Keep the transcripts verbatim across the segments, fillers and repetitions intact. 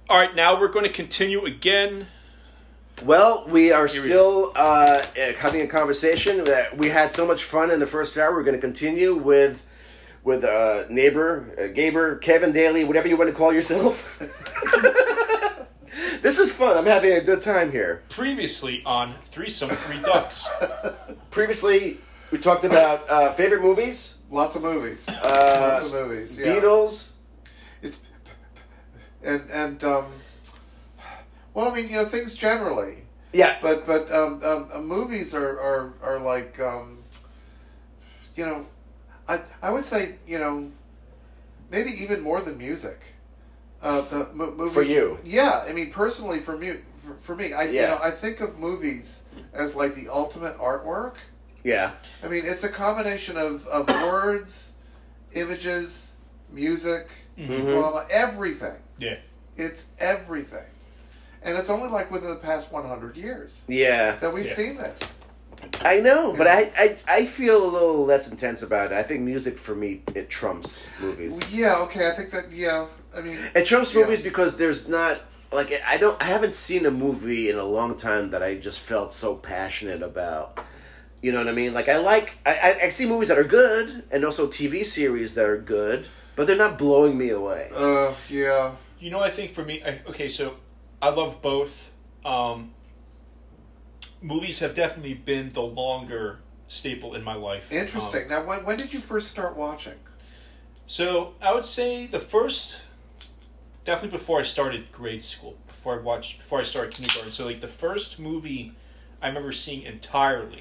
All right, now we're going to continue again. Well, we are Here we still uh, having a conversation. That we had so much fun in the first hour. We're going to continue with with uh, neighbor, uh, Gaber, Kevin Daly, whatever you want to call yourself. This is fun. I'm having a good time here. Previously on Threesome Redux. Previously, we talked about uh, favorite movies. Lots of movies. Uh, Lots of movies. Yeah. Beatles. It's and and um. Well, I mean, you know, things generally. Yeah. But but um, um, uh, movies are are are like um. You know, I I would say you know, maybe even more than music. Uh, the mo- movies, For you. Yeah, I mean, personally, for me, for, for me, I Yeah. you know, I think of movies as like the ultimate artwork. Yeah. I mean, it's a combination of, of words, images, music, Mm-hmm. drama, everything. Yeah. It's everything, and it's only like within the past one hundred years Yeah. that we've Yeah. seen this. I know, but Yeah. I, I I feel a little less intense about it. I think music for me it trumps movies. Yeah, okay, I think that. Yeah, I mean, It trumps Yeah. movies because there's not like I don't I haven't seen a movie in a long time that I just felt so passionate about. You know what I mean? Like I like I, I, I see movies that are good and also T V series that are good, but they're not blowing me away. uh, yeah, You know, I think for me, I, okay, so I love both. Um, movies have definitely been the longer staple in my life. interesting. Um, Now, when when did you first start watching? so I would say the first, definitely before I started grade school, before I watched, before I started kindergarten. So like the first movie I remember seeing entirely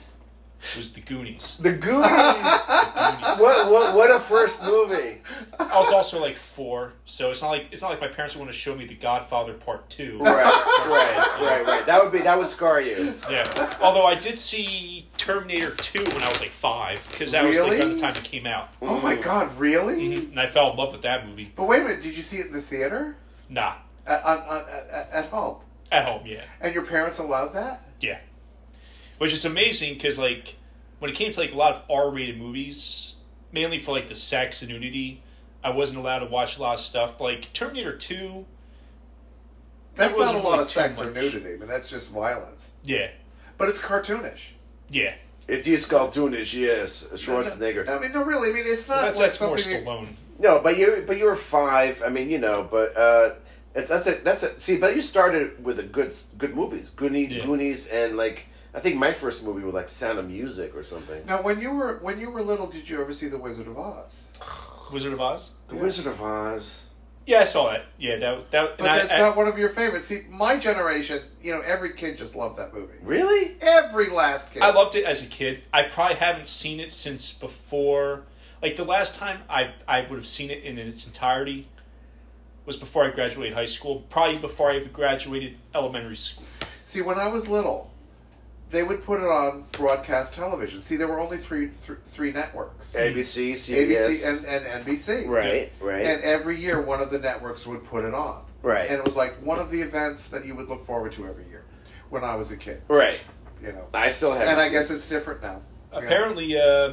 was The Goonies. The Goonies. The Goonies. what what what a first movie. I was also like four, so it's not like it's not like my parents would want to show me The Godfather Part Two. Right, right, right, right. That would be that would scar you. Yeah. Although I did see Terminator Two when I was like five, because that was like Really? around the time it came out, Oh my God, really? Mhm. and I fell in love with that movie. But wait a minute, did you see it in the theater? Nah, At, on, on, at, at home? at home, yeah, And your parents allowed that? yeah. Which is amazing because like when it came to like a lot of R-rated movies, mainly for like the sex and nudity, I wasn't allowed to watch a lot of stuff. But like Terminator Two, That's That not a wasn't lot really of sex too or much. nudity. I mean, that's just violence. yeah, But it's cartoonish. yeah. It is cartoonish, yes. Schwarzenegger. I mean, no, really. I mean, it's not That's, like that's more something. that- Stallone. No, but you but you were five. I mean, you know, but uh, it's that's a that's a see. But you started with a good good movies, Goonies, Yeah. Goonies, and like I think my first movie was like Sound of Music or something. Now, when you were when you were little, did you ever see The Wizard of Oz? Wizard of Oz. The Yeah. Wizard of Oz. Yeah, I saw that. Yeah, that that. But and I- that's I- not one of your favorites. See, my generation, you know, every kid just loved that movie. Really? Every last kid. I loved it as a kid. I probably haven't seen it since before. Like the last time I I would have seen it in its entirety was before I graduated high school. Probably before I even graduated elementary school. See, when I was little, they would put it on broadcast television. See, there were only three th- three networks: A B C, C A B S. B C and, and N B C. Right, right, And every year, one of the networks would put it on. right, And it was like one of the events that you would look forward to every year when I was a kid, right. you know. I still have. And I guess it's different now. Yeah. Apparently, uh,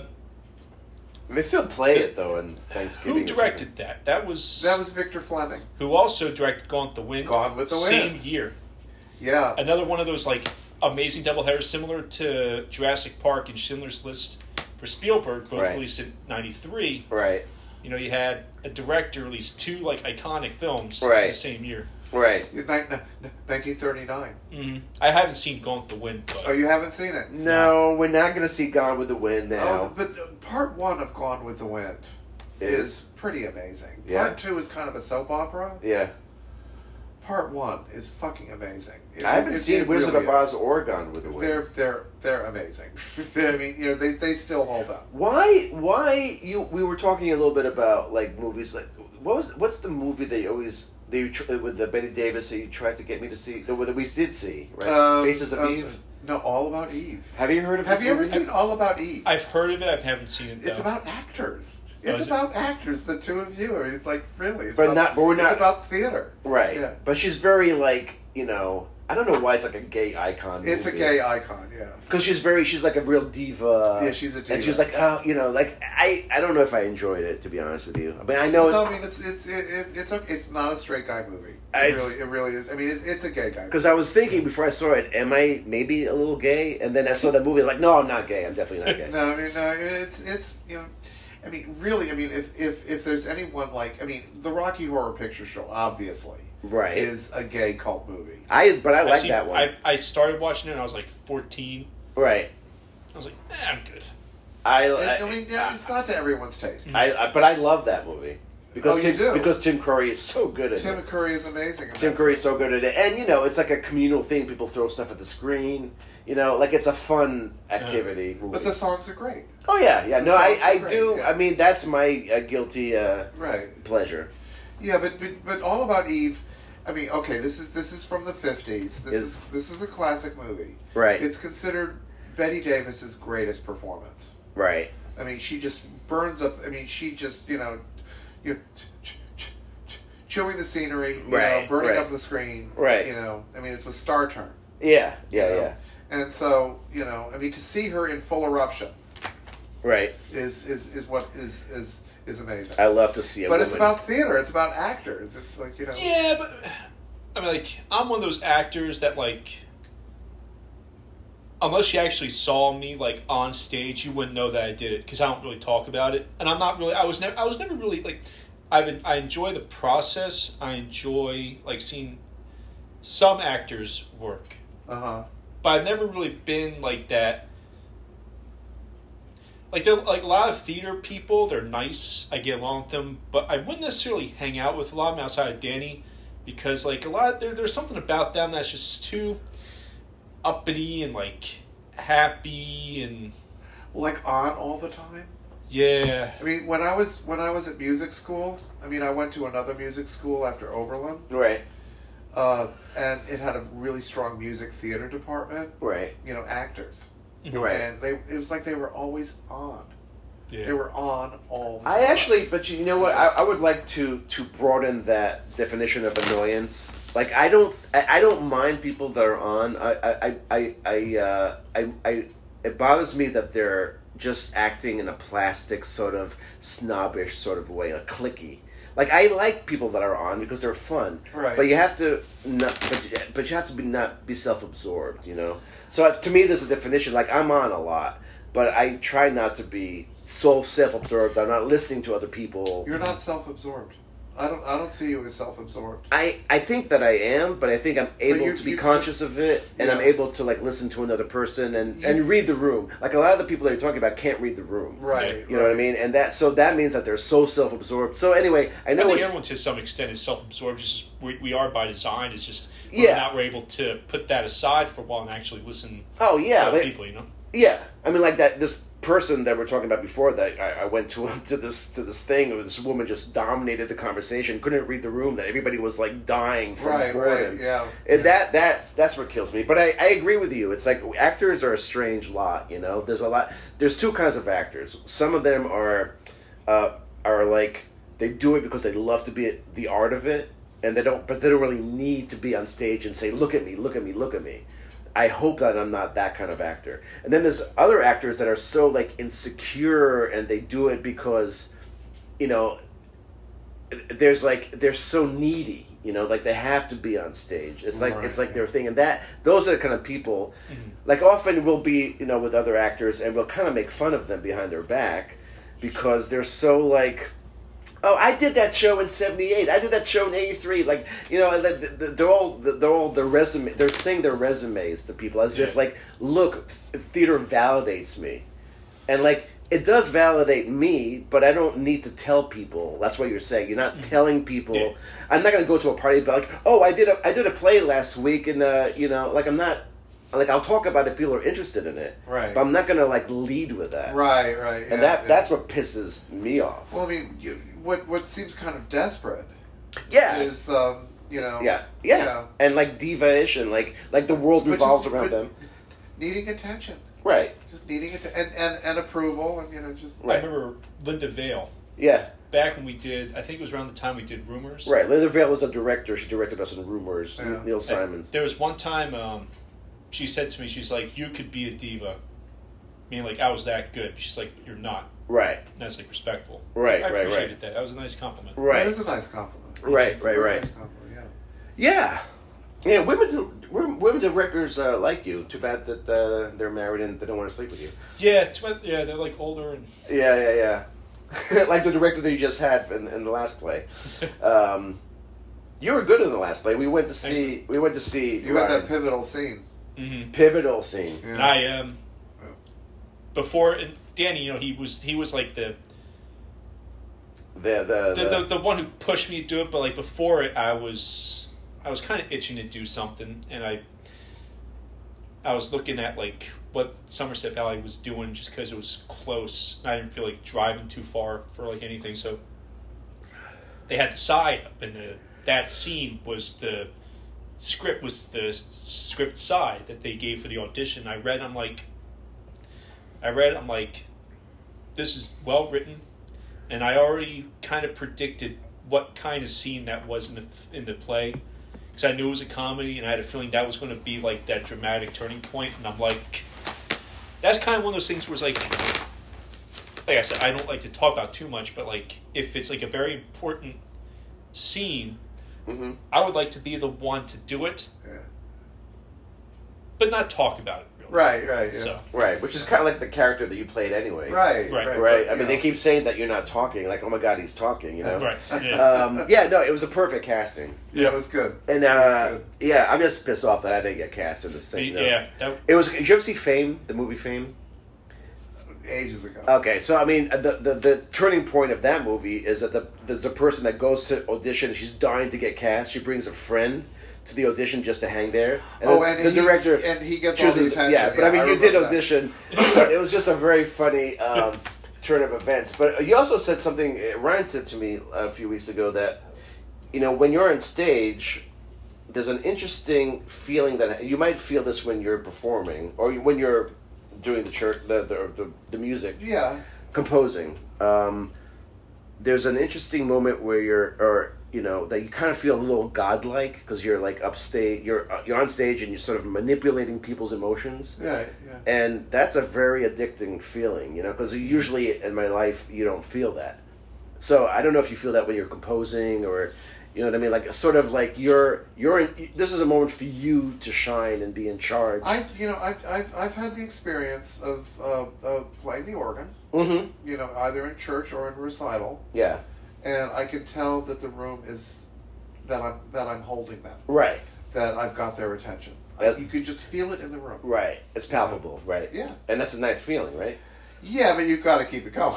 they still play it though in Thanksgiving. who directed that? That was That was Victor Fleming. who also directed Gone with the Wind. Gone with the Wind. Same year. Yeah. Another one of those like amazing doubleheaders, similar to Jurassic Park and Schindler's List for Spielberg, both Right. released in ninety-three. Right, You know, you had a director release two like iconic films in Right. the same year. right. In ni- ni- nineteen thirty-nine. Mm-hmm. I haven't seen Gone with the Wind, but Oh, you haven't seen it? No, we're not gonna see Gone with the Wind now. Oh, but uh, part one of Gone with the Wind Is is pretty amazing. Yeah. Part two is kind of a soap opera. yeah. Part one is fucking amazing. It- I haven't it- seen it Wizard really of Oz is. or Gone with the Wind. They're they're they're amazing. I mean, you know, they, they still hold up. Why? Why you? We were talking a little bit about like movies. Like, what was? What's the movie they always they tr- with the Betty Davis that you tried to get me to see? The that we did see, right? Um, Faces of um, Eve. No, All About Eve. Have you heard of? Have this you ever movie? seen All About Eve? I've heard of it. I haven't seen it. Though. It's about actors. Oh, It's is it? about actors. The two of you. It's like really. It's But about, not- but we're not- It's about theater. Right. Yeah. But she's very like you know. I don't know why it's like a gay icon. It's movie. a gay icon, yeah. Because she's very, she's like a real diva. Yeah, she's a diva. And she's like, oh, you know, like I, I don't know if I enjoyed it, to be honest with you. I mean, I know. No, I mean it's it's it, it, it's a, it's not a straight guy movie. It It's- really it really is. I mean, it, it's a gay guy. Because I was thinking before I saw it, am I maybe a little gay? And then I saw that movie, like, no, I'm not gay. I'm definitely not gay. No, I mean, no, it's it's you know, I mean, really, I mean, if if if there's anyone like, I mean, the Rocky Horror Picture Show, obviously, Right. is a gay cult movie. I, but I I've like seen- that one. I, I started watching it when I was like fourteen. right. I was like, eh, I'm good. I, I, I, I mean, yeah, it's not to everyone's taste. I, I, but I love that movie because Oh, you Tim, do? because Tim Curry is so good at Tim it. Curry is amazing. in Tim that Curry's so good at it, and you know, it's like a communal thing. People throw stuff at the screen. You know, like it's a fun activity. film. movie. But the songs are great. oh yeah, yeah. the No, I, songs are I great, do. yeah. I mean, that's my uh, guilty uh, Right. pleasure. Yeah, but, but but All About Eve. I mean, okay, this is this is from the fifties. This Is- is this is a classic movie. Right. It's considered Betty Davis's greatest performance. Right. I mean, she just burns up. I mean, she just you know, you chewing the scenery, you know, Right, burning right. up the screen. Right. You know, I mean, it's a star turn. Yeah. Yeah. you know? Yeah. And so you know, I mean, to see her in full eruption Right. is is is what is is is amazing. I love to see a But woman. it's about theater. It's about actors. It's like you know. Yeah, but I mean, like, I'm one of those actors that, like, unless you actually saw me, like, on stage, you wouldn't know that I did it because I don't really talk about it, and I'm not really. I was never. I was never really like. I've been. I enjoy the process. I enjoy like seeing some actors work, Uh huh. but I've never really been like that. Like they're like a lot of theater people, they're nice. I get along with them, but I wouldn't necessarily hang out with a lot of them outside of Danny, because like a lot there there's something about them that's just too uppity and like happy and Like on all the time. yeah. I mean, when I was when I was at music school, I mean, I went to another music school after Oberlin, right. uh, and it had a really strong music theater department. Right. You know, actors, Right. and they it was like they were always on. Yeah. They were on all. The I time. actually, but you know what? I, I would like to to broaden that definition of annoyance. Like I don't, I, I don't mind people that are on. I, I, I, I, uh, I, I, it bothers me that they're just acting in a plastic sort of snobbish sort of way, like cliquey. Like I like people that are on because they're fun, Right. but you have to not, but you- but you have to be not be self absorbed, you know. So uh, to me, there's a definition. Like I'm on a lot. But I try not to be so self-absorbed. I'm not listening to other people. You're not self-absorbed. I don't. I don't see you as self-absorbed. I, I think that I am, but I think I'm able you- to be you- conscious of it, and I'm Yeah. able to like listen to another person and, You- and read the room. Like a lot of the people that you're talking about can't read the room. Right. You know what I mean? And that so that means that they're so self-absorbed. So anyway, I I know think what you- everyone to some extent is self-absorbed. It's just we, we are by design. It's just Yeah. we're not we're able to put that aside for a while and actually listen Oh to yeah, other but, people. You know. yeah. I mean, like that. This person that we're talking about before that I, I went to to this to this thing where this woman just dominated the conversation, couldn't read the room, that everybody was like dying from Right. boredom. Right. Yeah. And that that's that's what kills me. But I, I agree with you. It's like actors are a strange lot. You know, there's a lot. There's two kinds of actors. Some of them are uh, are like they do it because they love to be the art of it, and they don't. But they don't really need to be on stage and say, "Look at me, look at me, look at me." I hope that I'm not that kind of actor. And then there's other actors that are so like insecure, and they do it because, you know, there's like they're so needy. You know, like they have to be on stage. It's like Right. it's like their thing, and that those are the kind of people. Mm-hmm. Like often we'll be, you know, with other actors, and we'll kind of make fun of them behind their back because they're so like, oh, I did that show in seventy-eight. I did that show in eighty-three. Like, you know, and the- the- they're all they're all their resume. They're saying their resumes to people as if Yeah. like, look, theater validates me, and like. It does validate me, but I don't need to tell people. That's what you're saying. You're not telling people. Yeah. I'm not going to go to a party and be like, "Oh, I did a I did a play last week," and uh, you know, like I'm not. Like I'll talk about it if people are interested in it, Right. but I'm not going to like lead with that. Right. Right. And yeah, that yeah. that's what pisses me off. Well, I mean, you, what what seems kind of desperate Yeah. is, um, you know, Yeah, yeah, Yeah. and like diva-ish, and like like the world But revolves just- around but- them. needing attention, Right, just needing it, and, and and approval, and you know, just I right, remember Linda Vale. yeah, back when we did, I think it was around the time we did Rumors. Right. Linda Vale was a director. She directed us in Rumors. Yeah. Neil Simon. And there was one time um, she said to me, she's like, you could be a diva. Meaning, like, I was that good. She's like, you're not. Right. And that's, like, respectful. Right, I right, appreciated right. that. That was a nice compliment. Right. That is a nice compliment. Right, It's a right, very right. Nice compliment, yeah. Yeah. Yeah, women do, women women directors uh, like you. Too bad that uh, they're married and they don't want to sleep with you. Yeah, tw- yeah, they're, like, older and... Yeah, yeah, yeah. Like the director that you just had in, in the last play. Um, you were good in the last play. We went to see. We went to see. You got Ryan. that pivotal scene. Mm-hmm. Pivotal scene. Yeah. And I, um... Before... And Danny, you know, he was, he was like, the... The the The, the the one who pushed me to do it, but like before it, I was I was kind of itching to do something, and I I was looking at like what Somerset Valley was doing just because it was close. I didn't feel like driving too far for like anything, so they had the side up, and the that scene was the script was the script side that they gave for the audition. I read, I'm like, I read, I'm like, this is well written. And I already kind of predicted what kind of scene that was in the in the play, because I knew it was a comedy, and I had a feeling that was going to be like that dramatic turning point. And I'm like, that's kind of one of those things where it's like, like I said, I don't like to talk about too much, but like if it's like a very important scene, Mm-hmm. I would like to be the one to do it, Yeah. but not talk about it. Really. Right, right, yeah. So Right, which is kind of like the character that you played anyway. Right, Right. right. Right. I you mean, they know. keep saying that you're not talking. Like, oh my God, he's talking. You know. right, yeah. Um, yeah. No, it was a perfect casting. Yeah, it was good. And It was uh, good. yeah, I'm just pissed off that I didn't get cast in the same. yeah, that, It was. Did you ever see Fame? The movie Fame. Ages ago. Okay, so I mean, the, the the turning point of that movie is that the there's a person that goes to audition. She's dying to get cast. She brings a friend to the audition just to hang there. And oh, the, and the he, director and he gets all the chooses- attention. Yeah, but I mean, you did remember that. audition. But it was just a very funny um, turn of events. But you also said something. uh, Ryan said to me a few weeks ago that you know when you're on stage, there's an interesting feeling that you might feel this when you're performing or when you're doing the church, the the the, the music. Yeah. Composing. Um, there's an interesting moment where you're, or you know, that you kind of feel a little godlike because you're like upstage, you're uh, you're on stage and you're sort of manipulating people's emotions, Yeah, yeah. and that's a very addicting feeling, you know, because usually in my life you don't feel that. So I don't know if you feel that when you're composing or. You know what I mean? Like sort of like you're you're in, this is a moment for you to shine and be in charge. I, you know, I've, I've, I've had the experience of uh, uh, playing the organ, Mm-hmm. you know, either in church or in recital, Yeah. and I can tell that the room is that I'm that I'm holding them, Right. that I've got their attention. I, That- you can just feel it in the room. Right. It's palpable. Right. Yeah. And that's a nice feeling, right? Yeah, but you've got to keep it going.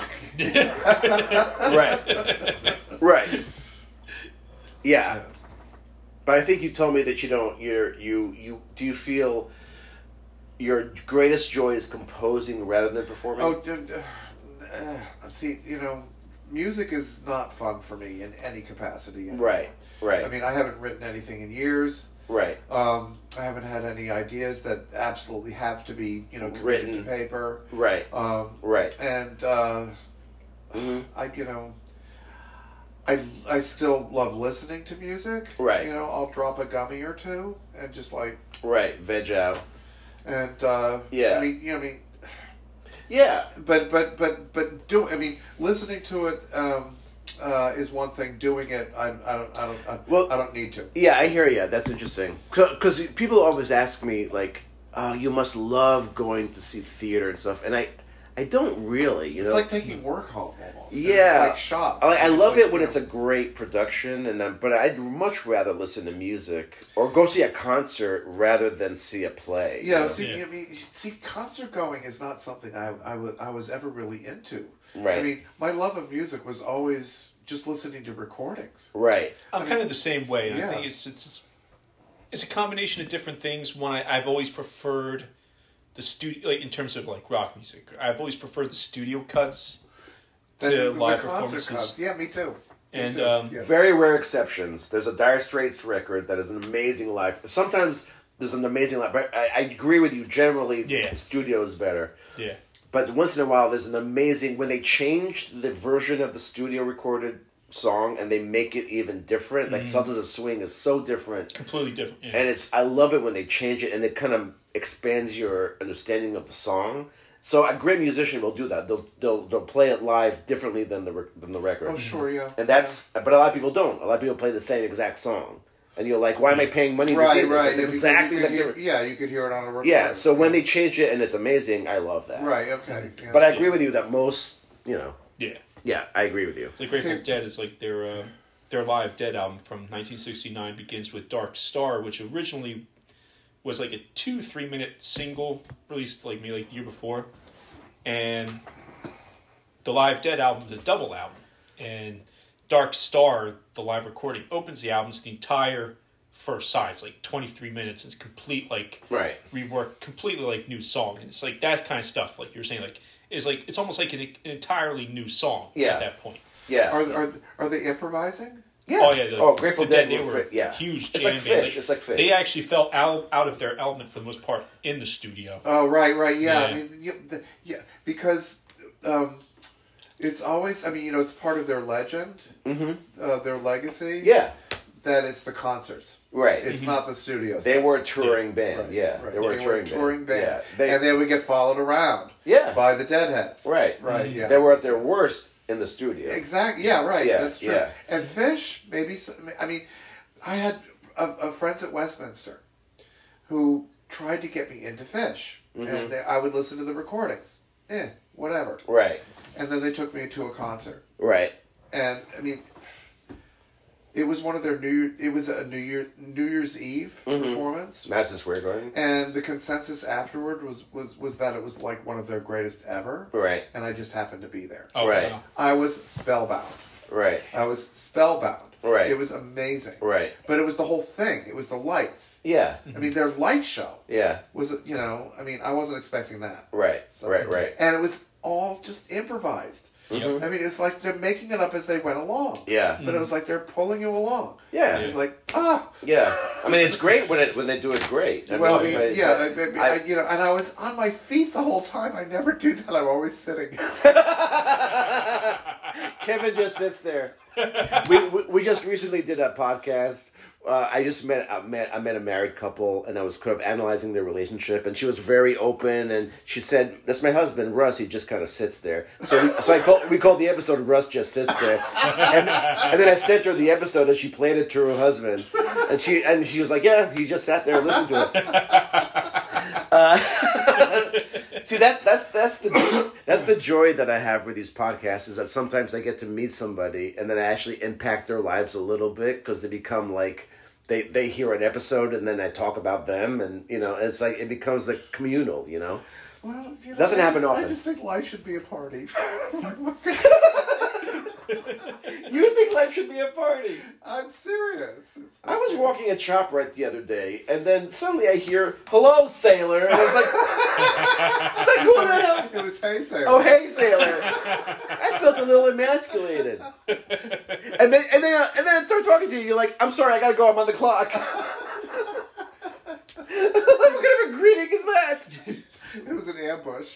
Right. Right. Yeah. But I think you told me that you don't. You're you you. Do you feel your greatest joy is composing rather than performing? Oh, d- d- uh, see, you know, music is not fun for me in any capacity. anymore. Right. Right. I mean, I haven't written anything in years. right. Um, I haven't had any ideas that absolutely have to be, you know, committed Written. to paper. Right. Um, Right. and uh, hmm I, you know, I I still love listening to music. Right. You know, I'll drop a gummy or two and just like Right. Veg out. and uh, Yeah. I mean, you know, I mean, Yeah. but but but but do I mean listening to it um, uh, is one thing. Doing it, I I don't I don't I, Well- I don't need to. Yeah, I hear you. That's interesting. Because people always ask me, like, oh, you must love going to see theater and stuff. And I, I don't really, you It's know. like taking work home almost. Yeah. It's like shop. I, I It's love like, it when you it's know, a great production, and I'm, but I'd much rather listen to music or go see a concert rather than see a play. you Yeah, know? see, Yeah. I mean, see, concert going is not something I, I, wa- I was ever really into. Right. I mean, my love of music was always just listening to recordings. Right. I'm I mean, kind of the same way. and yeah. I think it's, it's it's a combination of different things. One, I, I've always preferred the studio, like in terms of like rock music. I've always preferred the studio cuts to The- the live concert performances. cuts. Yeah, me too. Me And, too. um, yeah. Very rare exceptions. There's a Dire Straits record that is an amazing live. Sometimes there's an amazing live. But I, I agree with you. Generally, Yeah. the studio is better. Yeah, but once in a while there's an amazing when they change the version of the studio recorded song and they make it even different. Like mm. Sultans of Swing is so different, completely different, yeah. and it's I love it when they change it and it kind of expands your understanding of the song. So a great musician will do that. They'll they'll they'll play it live differently than the than the record. Oh sure, yeah. And that's yeah. but a lot of people don't. A lot of people play the same exact song. And you're like, why am I paying money right, to see right. this? It's exactly you, you, like you, yeah, you could hear it on a record. Yeah, so yeah. when they change it and it's amazing, I love that. Right, okay. Yeah. But I agree with you that most, you know. Yeah. Yeah, I agree with you. The Grateful Dead is like their uh, their live Dead album from nineteen sixty-nine begins with Dark Star, which originally was like a two, three minute single released like maybe like the year before. And the live Dead album is a double album. And Dark Star, the live recording, opens the album. It's the entire first side. It's like twenty-three minutes. It's complete, like, right. rework, completely, like, new song. And it's like that kind of stuff, like you were saying, like, is like, it's almost like an, an entirely new song yeah. at that point. Yeah. Are, are, are they improvising? Yeah. Oh, yeah. The, oh, Grateful the Dead, Dead, they were yeah. huge It's jam like band. Fish. Like, it's like Fish. They actually felt out, out of their element for the most part in the studio. Oh, right, right, yeah. Yeah. I mean, yeah, the, yeah because um, it's always, I mean, you know, it's part of their legend, mm-hmm. uh, their legacy. Yeah. That it's the concerts. Right. It's mm-hmm. not the studio. They were a touring band, right, yeah. right. They were they a touring, were a touring band. band. Yeah. They, and they would get followed around yeah. by the Deadheads. Right. Right, mm-hmm. yeah. They were at their worst in the studio. Exactly, yeah, right. Yeah, That's true. yeah. And Fish, maybe, some- I mean, I had a, a friends at Westminster who tried to get me into Fish. Mm-hmm. And they, I would listen to the recordings. Eh, whatever. Right. And then they took me to a concert. Right. And, I mean, it was one of their new, it was a New Year, New Year's Eve mm-hmm. performance. Madison Square Garden. And the consensus afterward was, was, was that it was like one of their greatest ever. Right. And I just happened to be there. Oh, Right. wow. I was spellbound. Right. I was spellbound. Right. It was amazing. Right. But it was the whole thing. It was the lights. Yeah. I mean, their light show Yeah. was, you know, I mean, I wasn't expecting that. Right. So- Right. Right. And it was all just improvised. Mhm. I mean, it's like they're making it up as they went along. Yeah. But it was like they're pulling you along. Yeah. It was like, ah. Yeah. I mean, it's great when it when they do it great. I Well, mean, but- yeah, I, but I, I- I, you know, and I was on my feet the whole time. I never do that. I'm always sitting. Kevin just sits there. We, we we just recently did a podcast. Uh, I just met I met I met a married couple, and I was kind of analyzing their relationship, and she was very open, and she said, "That's my husband, Russ. He just kind of sits there." So we, so I called we called the episode "Russ Just Sits There," and, and then I sent her the episode, and she played it to her husband, and she and she was like, "Yeah, he just sat there and listened to it." Uh, see, that that's that's the that's the joy that I have with these podcasts is that sometimes I get to meet somebody, and then I actually impact their lives a little bit because they become like. They they hear an episode and then I talk about them and you know it's like it becomes like communal, you know. Well, you know, Doesn't I happen just, often. I just think life should be a party. You think life should be a party? I'm serious. It's I was walking at ShopRite the other day and then suddenly I hear "Hello, sailor," and I was like, "It's like who the hell?" It was Hey Sailor. Oh, hey, sailor. I felt a little emasculated. And then and then and then I start talking to you. You're like, "I'm sorry, I gotta go. I'm on the clock." What kind of a greeting is that? It was an ambush.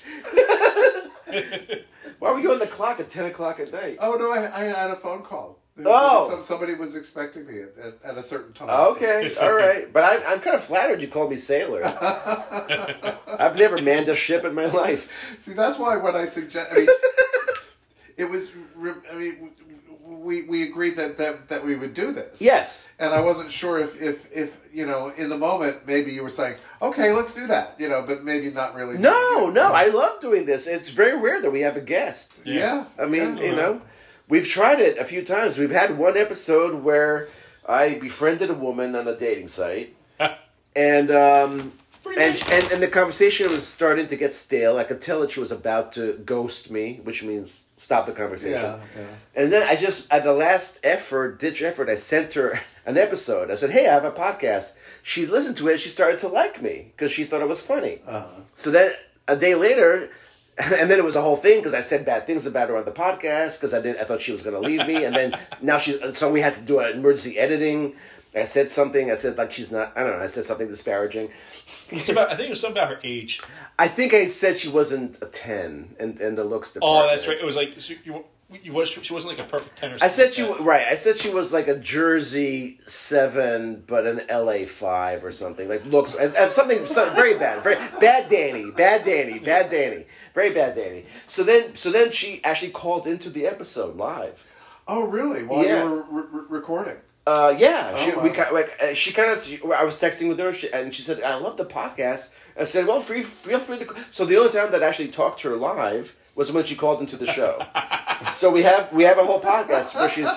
Why were you on the clock at ten o'clock at night? Oh no, I, I had a phone call. There Oh. was some, somebody was expecting me at, at, at a certain time. Okay, all right. But I'm, I'm kind of flattered you called me sailor. I've never manned a ship in my life. See, that's why when I suggest, I mean, it was. re- I mean, we we agreed that, that that we would do this. Yes. And I wasn't sure if, if, if, you know, in the moment, maybe you were saying, okay, let's do that, you know, but maybe not really. No, doing it. no, I love doing this. It's very rare that we have a guest. Yeah. I mean, yeah. you know, we've tried it a few times. We've had one episode where I befriended a woman on a dating site. and, um, and, and, and the conversation was starting to get stale. I could tell that she was about to ghost me, which means stop the conversation. Yeah, yeah. And then I just, at the last effort, ditch effort, I sent her an episode. I said, hey, I have a podcast. She listened to it. She started to like me because she thought it was funny. Uh-huh. So then a day later, and then it was a whole thing because I said bad things about her on the podcast because I did. I thought she was going to leave me. And then now she, so we had to do an emergency editing. I said something. I said like she's not. I don't know. I said something disparaging. It's about. I think it was something about her age. I think I said she wasn't a ten, and and the looks. Oh, department. that's right. It was like so you, you was she wasn't like a perfect ten or I something. said like she that. right. I said she was like a Jersey seven, but an L A five or something. Like looks and, and something, something very bad, very bad. Danny, bad Danny, bad Danny, very bad Danny. So then, so then she actually called into the episode live. Oh, really? While Yeah. you were re- re- recording? Uh, yeah, Oh, she, wow. we ki- like uh, she kind of. I was texting with her, she, and she said, "I love the podcast." I said, "Well, free, feel free to." So the only time that I actually talked to her live was when she called into the show. So we have we have a whole podcast where she's.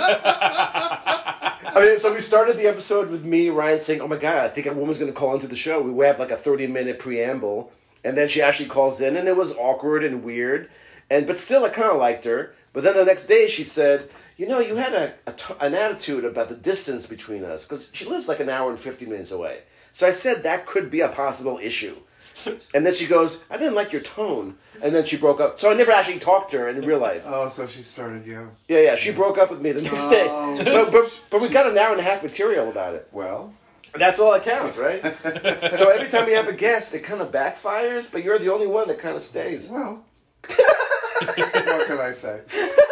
I mean, so we started the episode with me, Ryan, saying, "Oh my god, I think a woman's going to call into the show." We have like a thirty minute preamble, and then she actually calls in, and it was awkward and weird, and but still, I kind of liked her. But then the next day, she said, "You know, you had a, a t- an attitude about the distance between us because she lives like an hour and fifty minutes away." So I said that could be a possible issue, and then she goes, "I didn't like your tone," and then she broke up. So I never actually talked to her in real life. Oh, so she started you. Yeah, yeah, she broke up with me the next Oh. day. But, but but we got an hour and a half material about it. Well, That's all that counts, right? So every time we have a guest, it kind of backfires, but you're the only one that kind of stays. well. What can I say?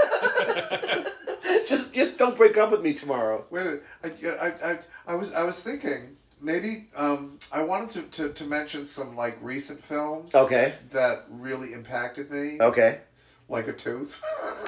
Just just don't break up with me tomorrow. Wait a minute. I, I, I, I was I was thinking maybe um, I wanted to, to, to mention some like recent films Okay. that really impacted me, Okay. like a tooth.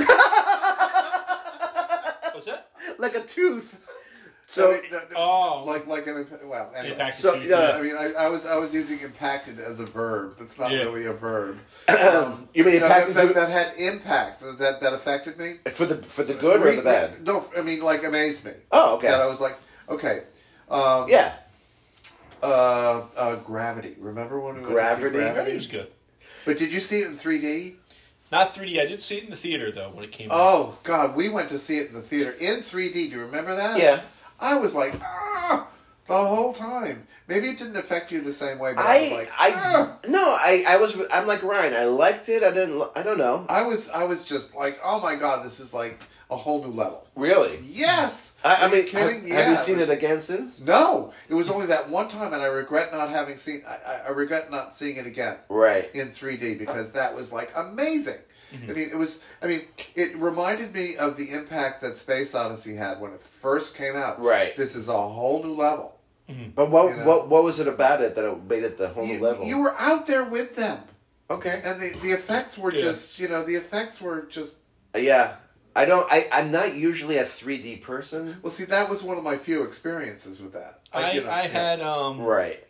What's that? Like a tooth. So I mean, no, no, Oh. like like an imp- well anyway. Impacted So, tooth, yeah, I mean, I, I was I was using impacted as a verb. That's not Yeah. really a verb. Um, you mean no, impacted that, you- that, that had impact that that affected me for the for the good or Re- the bad? re- No, I mean like amazed me. Oh, okay. That I was like, okay, um, Yeah. Uh, uh, Gravity. Remember when we went to see Gravity? Gravity was good. But did you see it in three D? Not three D. I did see it in the theater though when it came out. Oh God, we went to see it in the theater in three D. Do you remember that? Yeah. I was like, ah, the whole time. Maybe it didn't affect you the same way, but I, was I like, I ah. no, I I was I'm like Ryan. I liked it. I didn't. li- I don't know. I was I was just like, oh my God, this is like a whole new level. Really. Yes. I, I Are you mean, kidding? have, Yeah, have you seen was- it again since? No, it was only that one time, and I regret not having seen. I, I- I regret not seeing it again Right. in three D because that was like amazing. Mm-hmm. I mean, it was. I mean, it reminded me of the impact that Space Odyssey had when it first came out. Right. This is a whole new level. But what You know? what what was it about it that it made it the whole You, level? you were out there with them, okay. and the the effects were Yeah. just. You know, the effects were just. Yeah. I don't. I I'm not usually a three D person. Well, see, that was one of my few experiences with that. I, you know, I yeah. had um Right.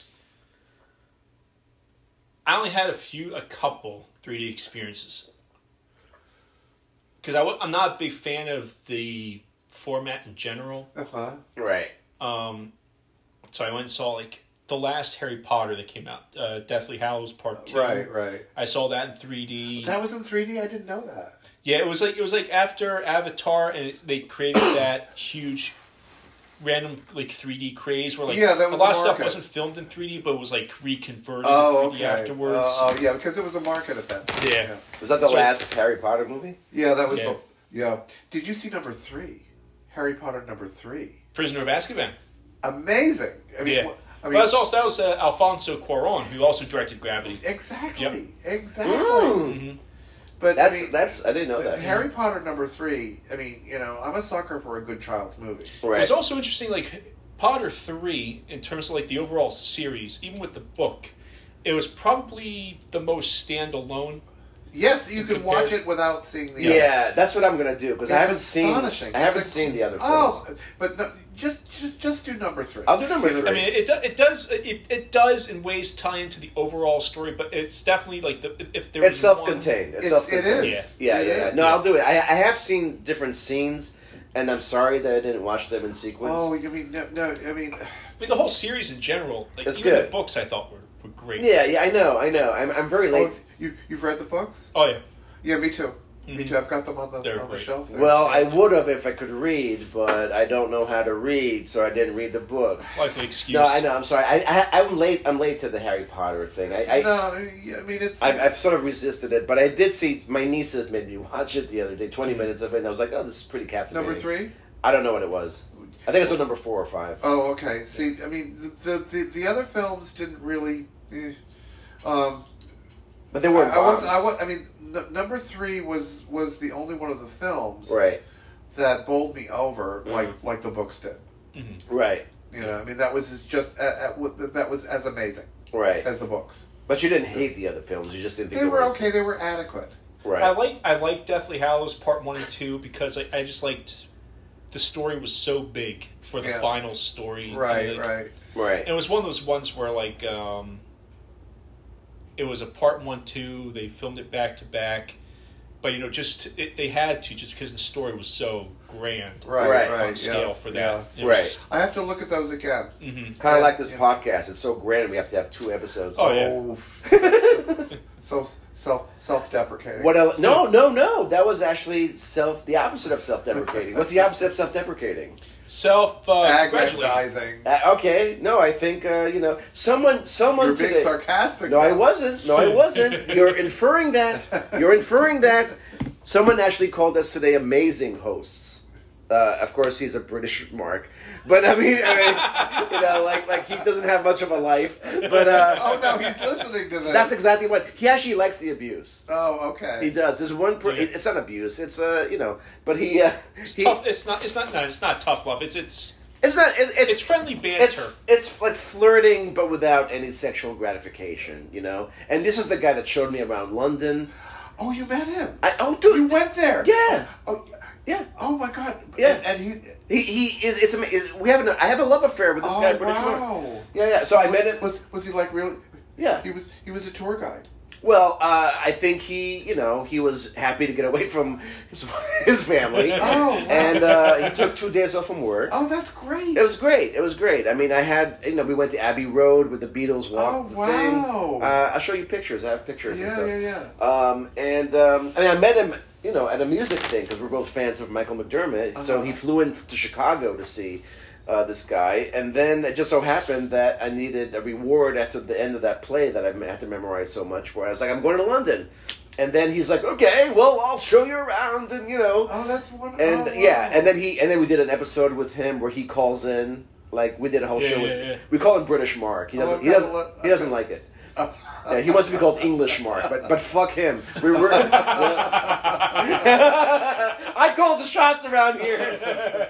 I only had a few a couple three D experiences because I w- I'm not a big fan of the format in general. Uh-huh. Right. Um, so I went and saw like the last Harry Potter that came out, uh, Deathly Hallows Part Two. Right, right. I saw that in three D. That was in three D. I didn't know that. Yeah, it was like it was like after Avatar, and it, they created that huge, random like three D craze where like Yeah, that was a lot a of stuff market. wasn't filmed in three D, but was like reconverted Oh, in three D okay. afterwards. Uh, oh, yeah, because it was a market at that time. Yeah. Was that the So- last Harry Potter movie? Yeah, that was Yeah. the. Yeah. Did you see number three? Harry Potter number three. Prisoner of Azkaban. Amazing. I mean, Yeah. wh- I But mean, that's also that was uh, Alfonso Cuarón who also directed Gravity. exactly, Yep. exactly. Mm. hmm But That's I mean, that's I didn't know the- that. Harry Potter number three. I mean, you know, I'm a sucker for a good child's movie. Right. It's also interesting, like Potter three, in terms of like the overall series, even with the book, it was probably the most standalone. Yes, you can Compared- watch it without seeing the. Yeah, that's what I'm gonna do because I It's haven't seen. astonishing. I haven't It's seen the other films. Oh, but no, just, just just do number three. I'll do number You know, three. I mean, it do- it does it, it does in ways tie into the overall story, but it's definitely like the if there was It's self-contained. It's, It's, it self-contained. is. Yeah, It yeah. yeah. is. No, I'll do it. I I have seen different scenes, and I'm sorry that I didn't watch them in sequence. Oh, I mean, no, no, I mean, I mean, the whole series in general, like It's even good. the books, I thought were, were great. Yeah, yeah. I know, I know. I'm I'm very oh, late. you you've read the books? Oh yeah. Yeah, me too. Me Mhm. too. I've got them on the They're on the great. shelf. There. Well, I would have if I could read, but I don't know how to read, so I didn't read the books. Likely excuse. No, I know. I'm sorry. I, I I'm late. I'm late to the Harry Potter thing. I, I no, yeah, I mean it's. I've, I've sort of resisted it, but I did see my nieces made me watch it the other day, twenty minutes of it, and I was like, oh, this is pretty captivating. number three. I don't know what it was. I think it's on number four or five. Oh, okay. See, I mean, the the, the other films didn't really. Eh, um, But they weren't I, I was. bombs. I was. I mean, n- number three was was the only one of the films Right, that bowled me over, Mhm. like like the books did. Mm-hmm. right, You know, I mean, that was just uh, uh, that was as amazing right. as the books. But you didn't hate the other films. You just didn't think They it were was... okay. They were adequate. Right. I like I like Deathly Hallows Part One and Two because I, I just liked the story was so big for the Yeah. final story. Right. And, like, right. Right. And it was one of those ones where like um, it was a part one two. They filmed it back to back, but you know just it, they had to just because the story was so grand, Right. Right. Right. on scale yeah, for yeah. that. It was Right. just- I have to look at those again. mhm. Kind of Yeah, like this yeah. podcast. It's so grand we have to have two episodes. Oh, yeah. so self self deprecating. What else? No, no, no. That was actually self. The opposite of self-deprecating. What's the opposite of self-deprecating? Self uh, congratulating. Aggrandizing. Uh, okay. No, I think uh, you know someone. Someone You're being today. sarcastic. No, I now. wasn't. No, I wasn't. You're inferring that. You're inferring that. Someone actually called us today amazing hosts. Uh, of course, he's a British Mark, but I mean, I mean, you know, like like he doesn't have much of a life. But uh, Oh no, he's listening to this. that's exactly what he actually likes the abuse. Oh, okay. He does. There's one. Per- Yeah. It's not abuse. It's uh, you know, but he. Uh, It's he tough. It's not. It's not. No, it's not tough love. It's it's It's not. It, it's it's friendly banter. It's it's like flirting, but without any sexual gratification. You know. And this is the guy that showed me around London. Oh, you met him. I oh dude. You went there. Yeah. Oh, Yeah. oh my God. Yeah. And, and he. He he is. It's amazing. We have an. I have a love affair with this Oh guy. British Mark. wow. Yeah, yeah. So I was, met him. Was was he like really? Yeah. He was. He was a tour guide. Well, uh, I think he, you know, he was happy to get away from his, his family, Oh, wow. and uh, he took two days off from work. Oh, that's great. It was great. It was great. I mean, I had, you know, we went to Abbey Road with the Beatles walked Oh, the thing. wow. Uh, I'll show you pictures. I have pictures and Yeah, stuff. yeah, yeah. Um, and um, I mean, I met him, you know, at a music thing because we're both fans of Michael McDermott. So Uh-huh. he flew in to Chicago to see uh, this guy, and then it just so happened that I needed a reward after the end of that play that I had to memorize so much for. I was like, I'm going to London, and then he's like, okay, well, I'll show you around, and you know. Oh, that's wonderful. And oh, wow. yeah, and then he and then we did an episode with him where he calls in. Like we did a whole Yeah, show. yeah, with, yeah. We call him British Mark. He Oh, doesn't. I've he got doesn't. to let- He doesn't like it. Oh. Yeah, he wants to be called English Mark, but but fuck him. We were. I call the shots around here.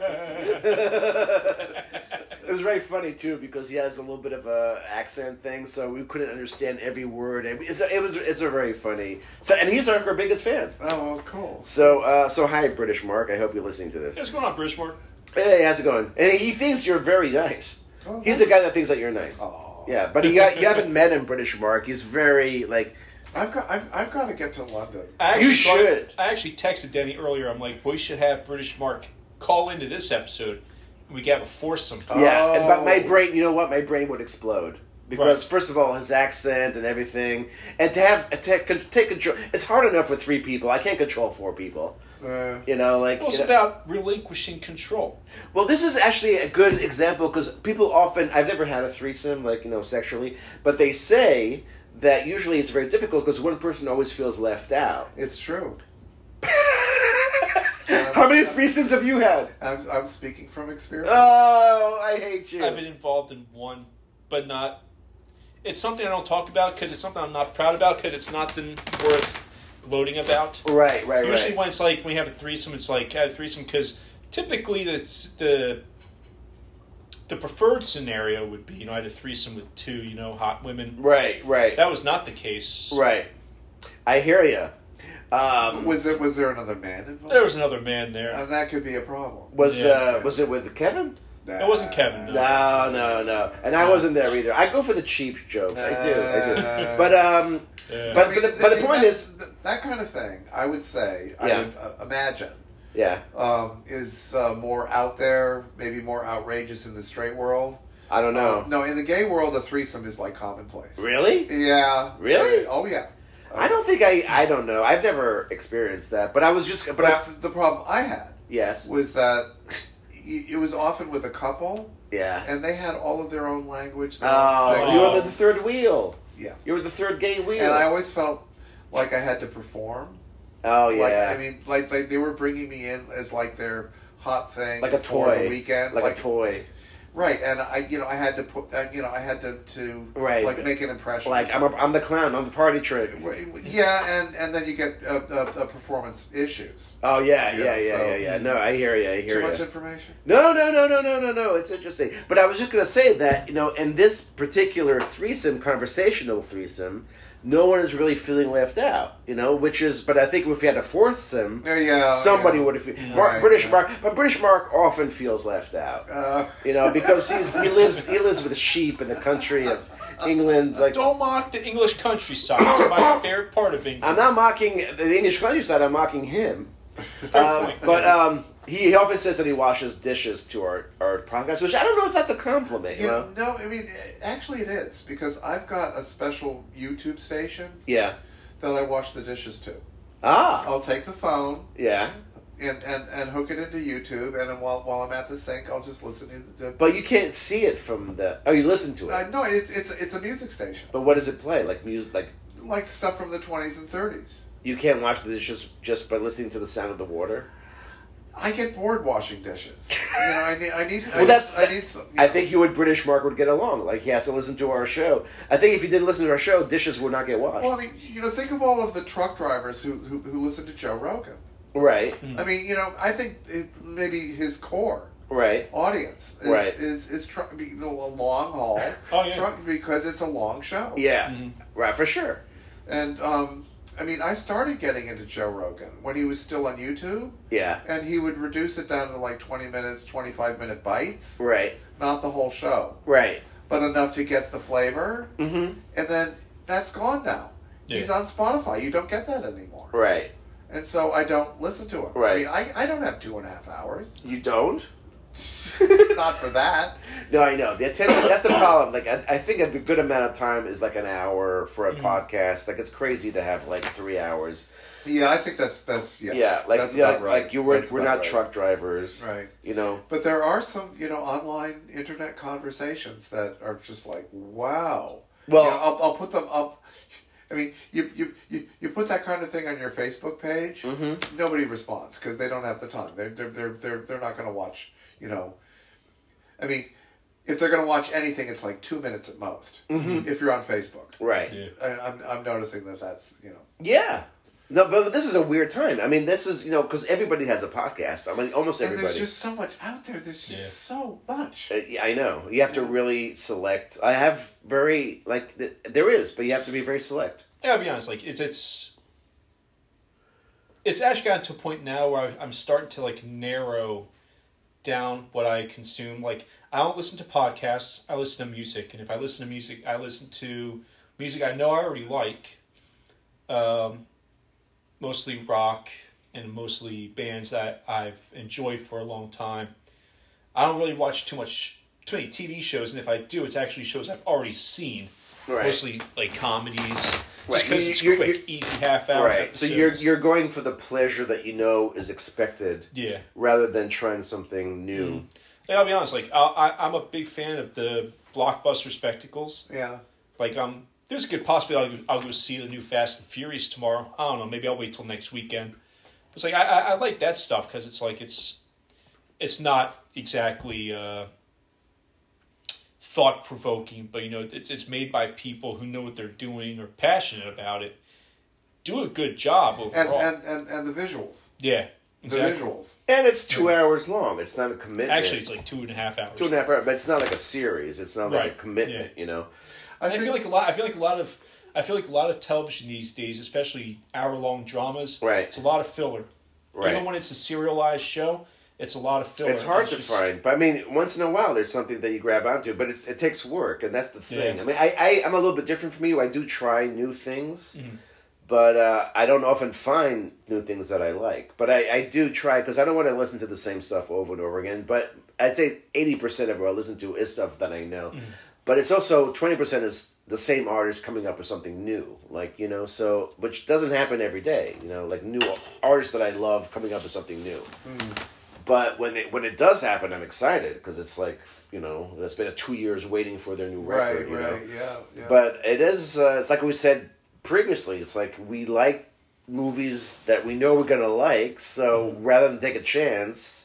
It was very funny too because he has a little bit of a accent thing, so we couldn't understand every word. And it's a, it was it's a very funny. So and he's our, our biggest fan. Oh, well, cool. So uh, so hi British Mark. I hope you're listening to this. What's going on, British Mark? Hey, how's it going? And he thinks you're very nice. Oh, He's the that's- guy that thinks that you're nice. Oh. Yeah, but he got, you haven't met him, British Mark. He's very like. I've got. I've, I've got to get to London. I actually You thought- should. I actually texted Denny earlier. I'm like, we should have British Mark call into this episode, and we could have a foursome. Yeah, and, but my Oh. brain, you know what? My brain would explode because Right. first of all, his accent and everything, and to have to take, take control. It's hard enough with three people. I can't control four people. Uh, You know, like. Well, it's you know- about relinquishing control. Well, this is actually a good example because people often. I've never had a threesome, like you know, sexually, but they say that usually it's very difficult because one person always feels left out. it's true. How many threesomes have you had? I'm, I'm speaking from experience. Oh, I hate you. I've been involved in one, but not. It's something I don't talk about because it's something I'm not proud about because it's nothing worth gloating about. Right, right, Usually, right. when it's like when we have a threesome, it's like I had a threesome because typically the the the preferred scenario would be you know I had a threesome with two you know hot women. Right, right, That was not the case. right. I hear you. Um, Was it? Was there another man involved? There was another man there. And that could be a problem. was Yeah. uh, was it with Kevin? Nah. It wasn't Kevin, no. No, no, no. And I wasn't there either. I go for the cheap jokes. I do, I do. Uh, But um, Yeah. But- I mean, the- but the point that, is- that kind of thing. I would say. I Yeah. would uh, imagine. yeah, Um, is uh, more out there, maybe more outrageous in the straight world. I don't know. Um, no, in the gay world, a threesome is like commonplace. Really? Yeah. Really? Oh yeah. I don't think I. I don't know. I've never experienced that. But I was just. But But I, the problem I had yes. was that y- it was often with a couple, Yeah. and they had all of their own language. Their own Oh, signals. you were the third wheel. Yeah. You were the third gay wheel. And I always felt like I had to perform. oh yeah. Like I mean, like, like they were bringing me in as like their hot thing Like a for toy. the weekend, Like, a toy. Right, and I, you know, I had to put, uh, you know, I had to, to Right. like make an impression. Like, I'm, a, I'm the clown. I'm the party trick. Yeah, and, and then you get uh, uh, uh, performance issues. Oh, yeah, Yeah, yeah, yeah, so- yeah, yeah. No, I hear you. I hear Too you. much information. No, no, no, no, no, no, no. It's interesting. But I was just going to say that, you know, in this particular threesome, conversational threesome, no one is really feeling left out, you know, which is, but I think if you had a fourth sim, Yeah, yeah. somebody yeah. would have, Right, Mark, British yeah. Mark, but British Mark often feels left out, Uh, you know, because he's, he lives, he lives with sheep in the country of England, like, Don't mock the English countryside. It's my favorite part of England. I'm not mocking the English countryside, I'm mocking him. Fair Um, point. but um, he, he often says that he washes dishes to our, our podcast, which I don't know if that's a compliment, you you know? know, no, I mean, actually it is, because I've got a special YouTube station Yeah. that I wash the dishes to. Ah, I'll take the phone yeah. and, and, and hook it into YouTube, and then while, while I'm at the sink, I'll just listen to the... But you can't see it from the. Oh, you listen to it. Uh, no, it's, it's, it's a music station. But what does it play? Like music? Like Like stuff from the twenties and thirties. you can't wash the dishes just by listening to the sound of the water. I get bored washing dishes. You know, I need, I need, I, Well, that's- I need some... you I know. think you and British Mark would get along. Like he has to listen to our show. I think if you didn't listen to our show, dishes would not get washed. Well, I mean, you know, think of all of the truck drivers who, who, who listen to Joe Rogan. Right. I mean, you know, I think it, maybe his core Right. audience is Right. is, is tr- you know, a long haul Oh, yeah. truck because it's a long show. Yeah. Mhm. Right. For sure. And um, I mean, I started getting into Joe Rogan when he was still on YouTube, Yeah. and he would reduce it down to like twenty minutes, twenty-five minute bites, Right. not the whole show, Right. but enough to get the flavor. Mm-hmm. And then that's gone now. Yeah. He's on Spotify. You don't get that anymore. Right. And so I don't listen to him. Right. I mean, I, I don't have two and a half hours. You don't. Not for that. No, I know the attention. That's the problem. Like, I, I think a good amount of time is like an hour for a Mhm. podcast. Like, it's crazy to have like three hours. Yeah, I think that's that's yeah. Yeah, like that's yeah, about right. like you were. That's We're about not right. truck drivers, Right. you know. But there are some, you know, online internet conversations that are just like, wow. Well, You know, I'll, I'll put them up. I mean, you, you, you, you put that kind of thing on your Facebook page, mhm. nobody responds because they don't have the time. They're, they're, they're, they're, they're not going to watch, you know. I mean, if they're going to watch anything, it's like two minutes at most. Mhm. If you're on Facebook. Right. Yeah. I, I'm, I'm noticing that that's, you know. Yeah. No, but this is a weird time. I mean, this is, you know, because everybody has a podcast. I mean, almost And there's everybody. just so much out there. There's just Yeah. so much. Uh, yeah, I know. You have to really select. I have very, like, th- there is, but you have to be very select. Yeah, I'll be honest. Like it's it's it's actually gotten to a point now where I, I'm starting to like narrow down what I consume. Like I don't listen to podcasts. I listen to music, and if I listen to music, I listen to music I know I already like. Um, mostly rock and mostly bands that I've enjoyed for a long time. I don't really watch too much too many T V shows, and if I do, it's actually shows I've already seen. Right. Mostly like comedies, Right. just because You- it's you're- quick, you're- easy half hour. Right. So you're episodes. you're going for the pleasure that you know is expected, yeah. rather than trying something new. Mm. Like, I'll be honest. Like I, I, I'm a big fan of the blockbuster spectacles. Yeah. Like um, there's a good possibility I'll, go- I'll go see the new Fast and Furious tomorrow. I don't know. Maybe I'll wait till next weekend. It's like I, I, I like that stuff because it's like it's, it's not exactly uh, thought provoking, but you know it's it's made by people who know what they're doing or passionate about it. Do a good job And, overall. and, and, and the visuals. yeah, exactly. The visuals. And it's two hours long. It's not a commitment. Actually, it's like two and a half hours. two and a half hours, but it's not like a series. It's not like Right. a commitment. You know. I, I, think, feel like a lot. I feel like a lot of. I feel like a lot of television these days, especially hour-long dramas, Right. it's a lot of filler. Right. Even when it's a serialized show, it's a lot of filler. It's hard to just- find, but I mean, once in a while, there's something that you grab onto. But it's, it takes work, and that's the thing. Yeah. I mean, I, I I'm a little bit different from you. I do try new things, Mhm. but uh, I don't often find new things that I like. But I, I do try because I don't want to listen to the same stuff over and over again. But I'd say eighty percent of what I listen to is stuff that I know. Mhm. But it's also twenty percent is the same artist coming up with something new, like, you know, so, which doesn't happen every day, you know, like new artists that I love coming up with something new. Mm. But when it when it does happen, I'm excited because it's like, you know, it's been a two years waiting for their new record, Right, you right, know. yeah, yeah. But it is, uh, it's like we said previously, it's like we like movies that we know we're gonna like, so rather than take a chance,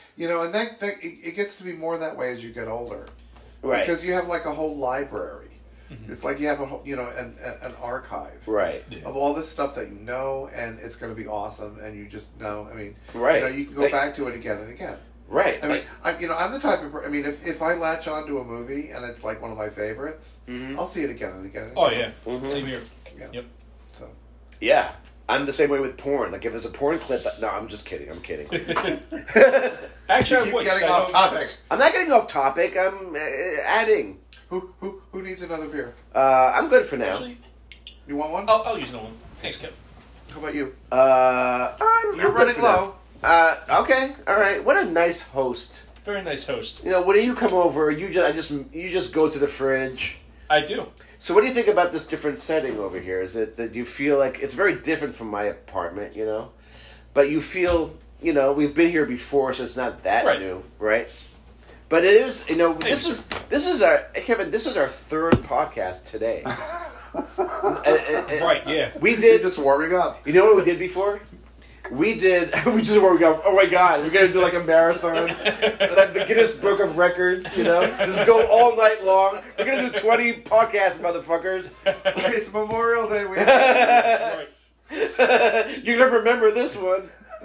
You know, and that, that it, it gets to be more that way as you get older, Right. because you have like a whole library. Mhm. It's like you have a whole, you know, an an archive Right. Yeah. of all this stuff that you know, and it's going to be awesome, and you just know. I mean, Right. you know, you can go Like- back to it again and again. Right. I mean, Like, I, you know, I'm the type of. per- I mean, if, if I latch onto a movie and it's like one of my favorites, mhm. I'll see it again and again. And Oh again. yeah, Mhm. same here. Yeah. Yep. So Yeah. I'm the same way with porn. Like if there's a porn clip, that, no, I'm just kidding. I'm kidding. Actually, I keep would. 'cause getting I off know- topic. I'm not getting off topic. I'm uh, adding. Who who who needs another beer? Uh, I'm good for now. Actually, You want one? I'll, I'll use another one. Thanks, Kev. How about you? Uh, I'm, You're I'm good running for now. low. Uh, okay, all right. What a nice host. Very nice host. You know, when you come over, you just I just you just go to the fridge. I do. So, what do you think about this different setting over here? Is it that you feel like it's very different from my apartment, you know, but you feel you know we've been here before, so it's not that Right. new, right? But it is, you know, this Thanks, is this is our Kevin. This is our third podcast today. Uh, uh, uh, Right. Yeah. We You're did. just warming up. You know what we did before? We did. We just where we go. Oh my god, we're gonna do like a marathon, like the Guinness Book of Records. You know, just go all night long. We're gonna do twenty podcasts, motherfuckers. It's Memorial Day weekend. Right. You're gonna remember this one.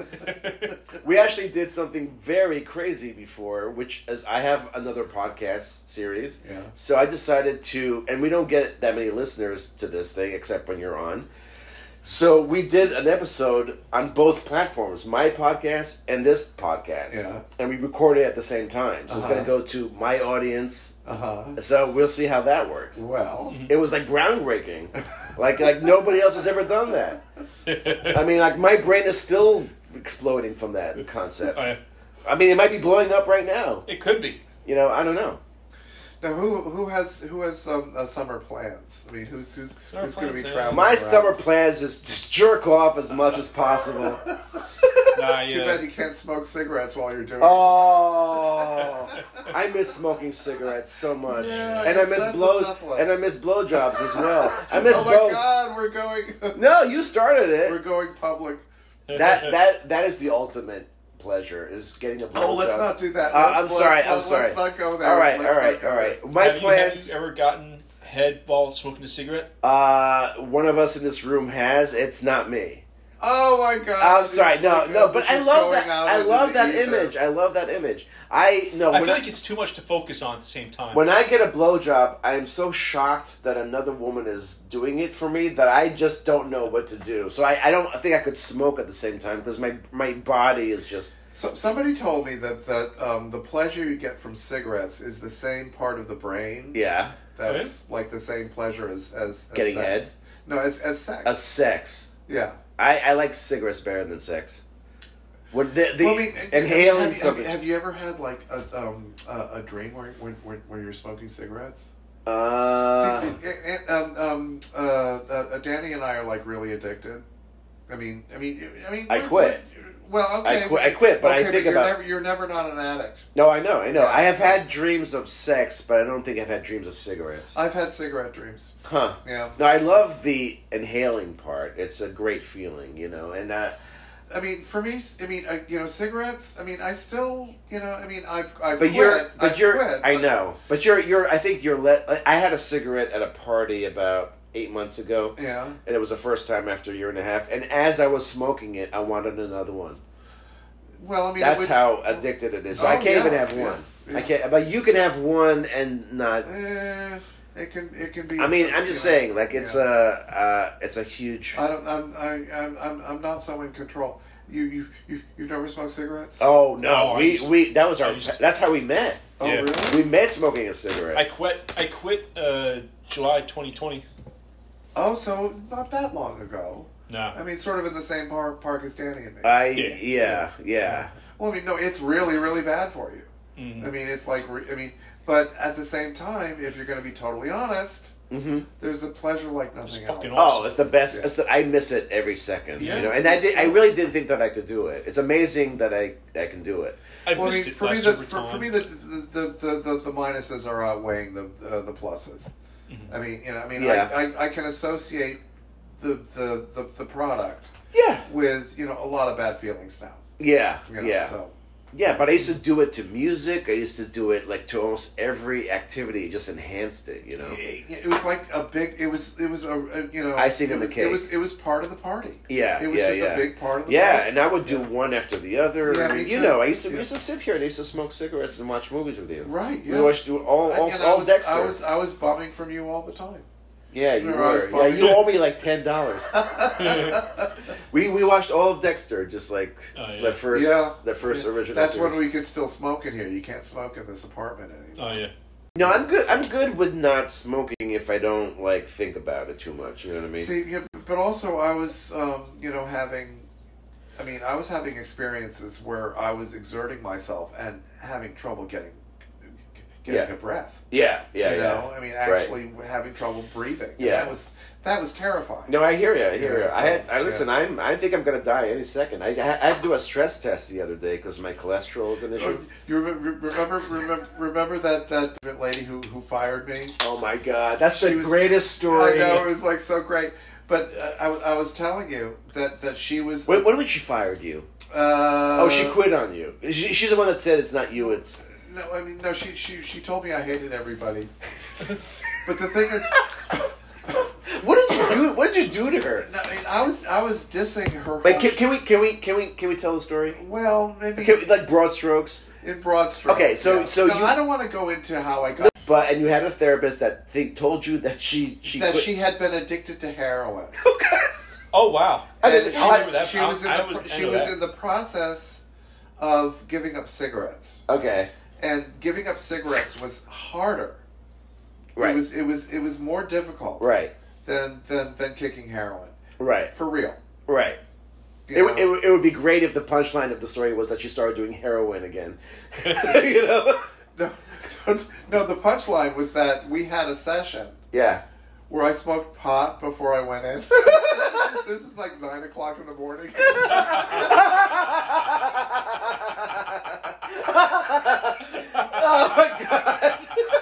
We actually did something very crazy before, which is I have another podcast series. Yeah. So I decided to, and we don't get that many listeners to this thing except when you're on. So we did an episode on both platforms, my podcast and this podcast. Yeah. And we recorded it at the same time. So it's Uh-huh. going to go to my audience. Uh huh. So we'll see how that works. Well. It was like groundbreaking. like like nobody else has ever done that. I mean, like my brain is still exploding from that concept. Oh, yeah. I mean, it might be blowing up right now. It could be. You know, I don't know. Now, who who has who has um, uh, summer plans? I mean, who's who's Summer who's going to be plans, yeah. traveling? My around? summer plans is just jerk off as much as possible. Nah, Too yeah. bad you can't smoke cigarettes while you're doing Oh, I miss smoking cigarettes so much, Yeah, and I yes, miss that's a blow tough one. and I miss blowjobs as well. I it. miss Oh my both. God, we're going. No, you started We're it. going public. That that that is the ultimate pleasure is getting a blowjob. Oh, let's not do that. Uh, Let's- I'm let's- sorry, I'm let's- sorry. Let's not go there. All right, Let's all not right, go all there. right. My have, you, have plans. you ever gotten head while smoking a cigarette? Uh, one of us in this room has. It's not me. Oh my God! I'm sorry. It's No, like, no. uh, But this I is love going that. out I into love the that ether. image. I love that image. I no. I when feel like it's too much to focus on at the same time. When I get a blowjob, I am so shocked that another woman is doing it for me that I just don't know what to do. So I, I don't think I could smoke at the same time because my my body is just So, somebody told me that that um, the pleasure you get from cigarettes is the same part of the brain. yeah That's like the same pleasure as as, as Getting sex. head? No, as as sex. a sex. yeah. I, I like cigarettes better than sex. What the, the Well, I mean, inhaling have, you- have, something? you, have you ever had like a um a, a dream where, where where where you're smoking cigarettes? uh, See, it- it- um, um, uh, uh, Danny and I are like really addicted. I mean, I mean, I mean. I we're- quit. we're- Well, okay. I quit- I quit, but I okay, think you're about- Never, you're never not an addict. no, I know, I know. Yeah. I have had dreams of sex, but I don't think I've had dreams of cigarettes. I've had cigarette dreams. Huh. Yeah. No, I love the inhaling part. It's a great feeling, you know, and uh, I mean, for me, I mean, I, you know, cigarettes. I mean, I still, you know, I mean, I've, I've But quit. you're, but I've you're. quit, I but- know, but you're, you're. I think you're. Let. I had a cigarette at a party about eight months ago, Yeah. and it was the first time after a year and a half. And as I was smoking it, I wanted another one. Well, I mean, it That's would- how addicted it is. So I Oh, can't even yeah, have yeah, one. yeah. I can't. But you can have one and not. Eh, it can, it can be. I mean, I'm just you know, saying, like it's yeah. a, uh, it's a huge. I don't. I'm. I, I'm. I'm. I'm not so in control. You. You. You. You've never smoked cigarettes? Oh no, Oh, I we used- we that was I our. used to- That's how we met. Oh, Yeah. really? We met smoking a cigarette. I quit. I quit uh, July twenty twenty. Oh, so not that long ago. Nah. I mean, sort of in the same park, park as Danny and me. I Yeah. yeah yeah. well, I mean, no, it's really, really bad for you. Mhm. I mean, it's like, re- I mean, but at the same time, if you're going to be totally honest, Mm-hmm. there's a pleasure like nothing It's else. fucking Oh, it's the best. Yeah. It's the, I miss it every second. Yeah. You know, and I did. I really didn't think that I could do it. It's amazing that I I can do it. I've Well, I missed mean, it for me, last the, over for, time. for me, the the, the, the the minuses are outweighing the the, the pluses. Mhm. I mean, you know, I mean, Yeah. I, I, I can associate the, the, the, the product Yeah. with, you know, a lot of bad feelings now. Yeah. You know, yeah. So Yeah, but I used to do it to music. I used to do it like to almost every activity. It just enhanced it, you know. It, it was like a big. It was. It was a. a you know. Icing on it the was, cake. It was. It was part of the party. Yeah, It was yeah, just yeah. a big part of the Yeah, party. and I would do Yeah. one after the other. Yeah, me you too. know, I used to Yeah. we used to sit here and I used to smoke cigarettes and watch movies with you. Right. We Yeah. watched all all, And, and I all was, Dexter. I was. I was bumming from you all the time. yeah, you remember I was were. Yeah, bumming- you owe me like ten dollars. we we watched all of Dexter, just like Oh, yeah. the first Yeah. the first Yeah. original. That's series. when we could still smoke in here. You can't smoke in this apartment anymore. Oh yeah. No, I'm good. I'm good with not smoking if I don't like think about it too much. You know what I mean? See, yeah, but also I was, um, you know, having. I mean, I was having experiences where I was exerting myself and having trouble getting getting Yeah. a breath. yeah, yeah, you yeah. know, I mean, actually having trouble breathing. And Yeah. that was that was terrifying. No, I hear you. I hear Yeah, you. I so, had. I yeah. listen. I'm. I think I'm gonna die any second. I. I had to do a stress test the other day because my cholesterol is an Oh, issue. you remember remember remember, remember that, that lady who, who fired me? Oh my god, that's She the was- greatest story. I know, it was like so great. But uh, I, I was telling you that, that she was. When, when she fired you? Uh, Oh, she quit on you. She, she's the one that said it's not you. It's. No, I mean, no. She she she told me I hated everybody. But the thing is, What did you do? What did you do to her? no, I mean, I was I was dissing her. Wait, whole- can, can we can we can we can we tell the story? Well, maybe Can we, like broad strokes. in broad strokes. Okay, so- yeah. so No, you- I don't want to go into how I got But and you had a therapist that think, told you that she she that quit. she had been addicted to heroin. Okay. Oh wow. I And didn't- she I was, remember that. she was in I- I the, was- pr- I she know was that. in the process of giving up cigarettes, Okay. and giving up cigarettes was harder. Right. It was it was it was more difficult Right. than than than kicking heroin. Right. For real. Right. You It, know? would- it, would- it would be great if the punchline of the story was that she started doing heroin again. You know? No, no, the punchline was that we had a session Yeah. where I smoked pot before I went in. This is like nine o'clock in the morning. Oh my god.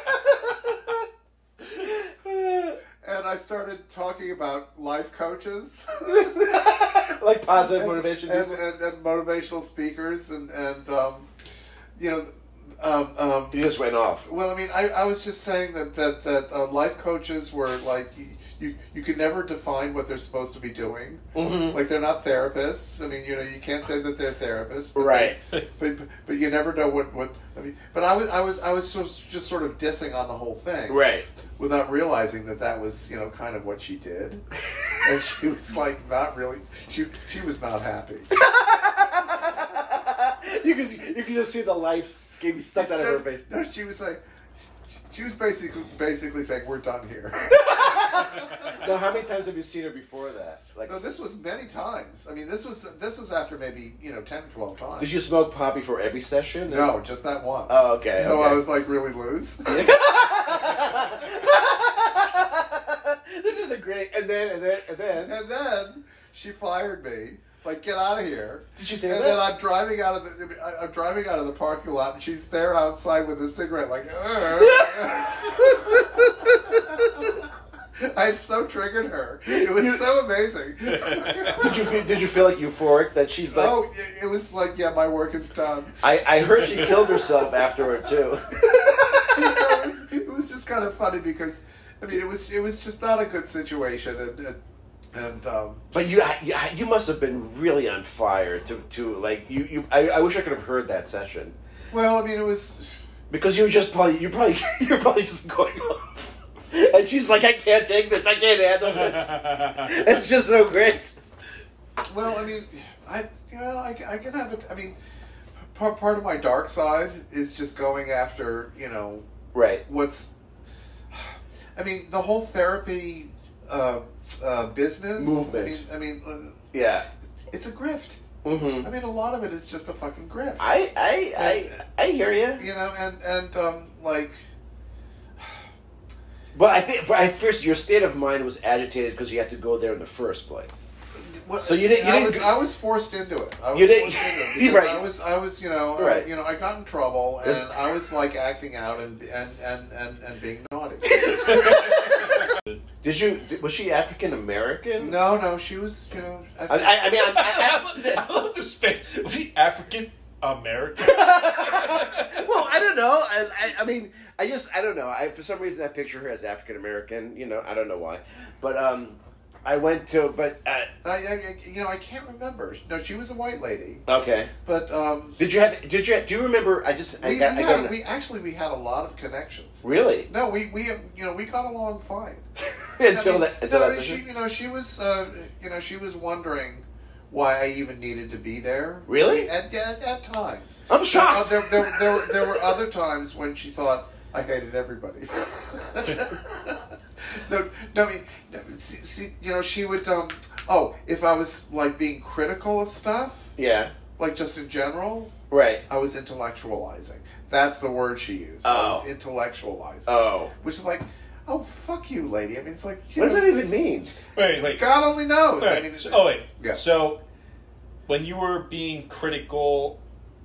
And I started talking about life coaches. Like positive and, motivation and, people. and, and motivational speakers and, and um, you know, um, um, You just went off. well, I mean, I, I was just saying that that, that uh, life coaches were like you, you you could never define what they're supposed to be doing. Mm-hmm. Like they're not therapists. I mean, you know, you can't say that they're therapists. But Right. they- but but you never know what, what I mean. But I was I was I was just, just sort of dissing on the whole thing, Right. without realizing that that was, you know, kind of what she did. And she was like not really. She she was not happy. You can you can just see the life getting stuck out of her face. No, she was like, she was basically basically saying we're done here. Now, how many times have you seen her before that? Like, No, this was many times. I mean, this was this was after maybe, you know, ten, twelve times. did you smoke pot before every session? No, just that one. Oh, okay. So okay. I was like really loose. This is a great. And then and then and then. And then she fired me. Like, get out of here. Did she say And that? then I'm driving out of the I- I'm driving out of the parking lot, and she's there outside with a cigarette, like. I had so triggered her. It was You- so amazing. Did you feel, did you feel like euphoric that she's like? Oh, it was like, yeah, my work is done. I, I heard she killed herself afterward too. it, was, it was just kind of funny because, I mean, it was it was just not a good situation, and and, and um, But you, you you must have been really on fire to, to like you, you I, I wish I could have heard that session well, I mean, it was. because you were just probably you probably you're probably just going off. And she's like, I can't take this. I can't handle this. It's just so great. Well, I mean, I you know I, I can have it. I mean, part part of my dark side is just going after, you know, Right. what's. I mean, the whole therapy uh, uh, business Movement. I mean, I mean, uh, Yeah. it's a grift. Mm-hmm. I mean, a lot of it is just a fucking grift. I I I I hear you. you know, and and um, like. But I think but at first your state of mind was agitated because you had to go there in the first place. What, So you didn't- you I didn't was go- I was forced into it. I was You didn't- forced into it because Right. I was I was you know I- Right. you know I got in trouble and That's- I was like acting out and and and and, and being naughty. Did you? Did, was she African American? No, no, she was you know. I, I, I, I mean, I, I, I love the space. Was she African American? Well, I don't know. I, I, I mean, I just, I don't know. I for some reason I picture her as African American. You know, I don't know why, but um, I went to, but uh, I, I, you know, I can't remember. No, she was a white lady. okay. But um, Did you have? Did you? Do you remember? I just, I we, got, we, I had, got we actually we had a lot of connections. really No, we we you know we got along fine until I mean, that until no, that I mean, she session? you know she was uh, you know she was wondering why I even needed to be there. Really? At at, at times. I'm shocked. There, there, there, were, there were other times when she thought I hated everybody. no, no, I mean, no, see, see, you know, she would. Um, oh, if I was like being critical of stuff, Yeah. like just in general, Right. I was intellectualizing. That's the word she used. I was Oh. intellectualizing, Oh. which is like, oh, fuck you, lady. I mean, it's like, you What does know, that even mean? Wait, wait. God only knows. Wait, I mean, so- oh, wait. Yeah. So, when you were being critical,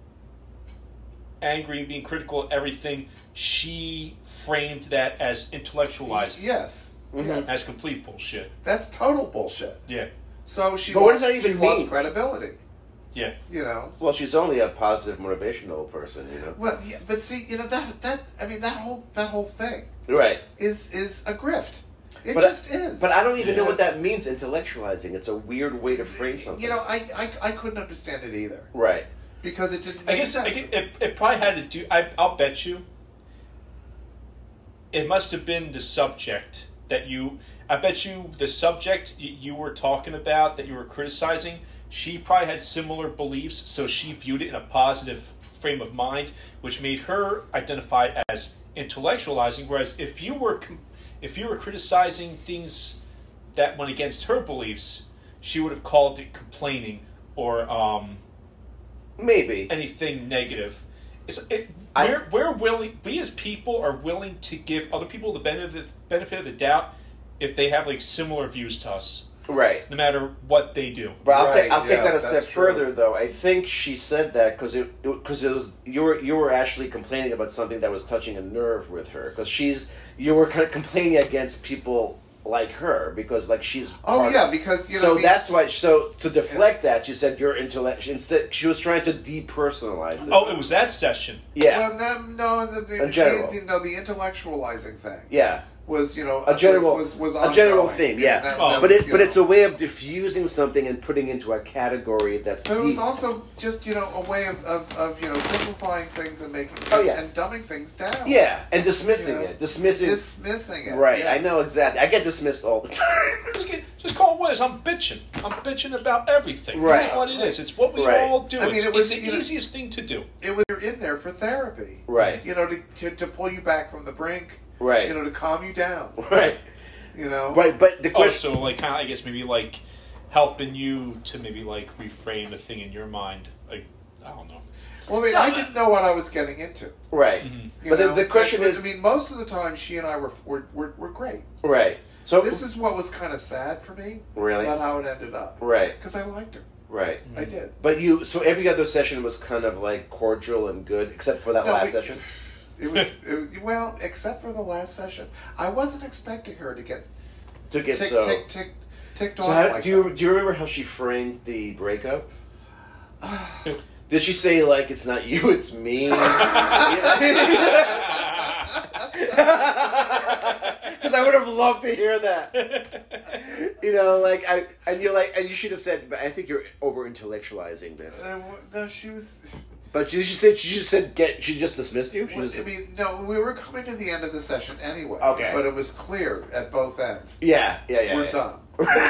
angry, being critical of everything, she framed that as intellectualizing, Yes. Mhm. Yes. as complete bullshit. That's total bullshit. Yeah, So she. But what lost, does that even she mean? Lost credibility. yeah. You know. Well, she's only a positive motivational person, you know. Well, yeah, but see, you know that that I mean that whole that whole thing Right. is is a grift. It But just is. But I don't even know Yeah. what that means. Intellectualizing. It's a weird way to frame something. You know, I, I I couldn't understand it either Right. because it didn't I make guess, I sense. guess it, it probably had to do. I, I'll bet you. It must have been the subject that you. I bet you the subject you, you were talking about that you were criticizing. She probably had similar beliefs, so she viewed it in a positive frame of mind, which made her identify as intellectualizing. Whereas if you were com- if you were criticizing things that went against her beliefs, she would have called it complaining or um, Maybe. anything negative. It's it, I- we're we're willing. We as people are willing to give other people the benefit benefit of the doubt if they have like similar views to us, Right. no matter what they do. But I'll, Right, take I'll take yeah, that a that's step true. further, though. I think she said that because it because it, it was you were you were actually complaining about something that was touching a nerve with her because she's you were kind of complaining against people like her because like she's oh part- yeah, because you know. so we- that's why so to deflect that she said you're intellect instead she was trying to depersonalize it. Oh, it was that session. yeah Well, then, no, the, the, In general. the, no, the intellectualizing thing yeah was, you know, a general was, was, was a general ongoing. theme yeah That- Oh. that but was, it you but know. it's a way of diffusing something and putting into a category that's But it deep. was also just, you know, a way of, of, of you know, simplifying things and making Oh, yeah. and dumbing things down. yeah and dismissing You know, it dismissing Dismissing it. right yeah. I know exactly I get dismissed all the time. Just, get, just call it what it is. I'm bitching. I'm bitching about everything. Right. That's what it is. It's what we Right. all do. I mean, it's, it was, it's the you know- easiest thing to do. It was you're in there for therapy. Right. You know, to, to, to pull you back from the brink. Right. You know, to calm you down. Right. You know. Right. But the question. Also, like, kind of, I guess maybe like helping you to maybe like reframe a thing in your mind. Like, I don't know. Well, I mean, No, I I- didn't know what I was getting into. Right. Mhm. You But the, know? the question And- is. I mean, most of the time, she and I were were were, were great. Right. So This is what was kind of sad for me really. about how it ended up. Right. Because I liked her. Right. I did. But you. So every other session was kind of like cordial and good, except for that No, last we- session. It was, it, well, except for the last session. I wasn't expecting her to get To get tick, so. tick, tick, ticked So off how, like do you that. do you remember how she framed the breakup? Did she say like it's not you, it's me? Because I would have loved to hear that. You know, like I and you're like and you should have said, but I think you're over intellectualizing this. Uh, no, she was. But she, she said she just said get. She just dismissed you. She Well, just, I mean, no, we were coming to the end of the session anyway. Okay. But it was clear at both ends. yeah, yeah, yeah. we're yeah. done.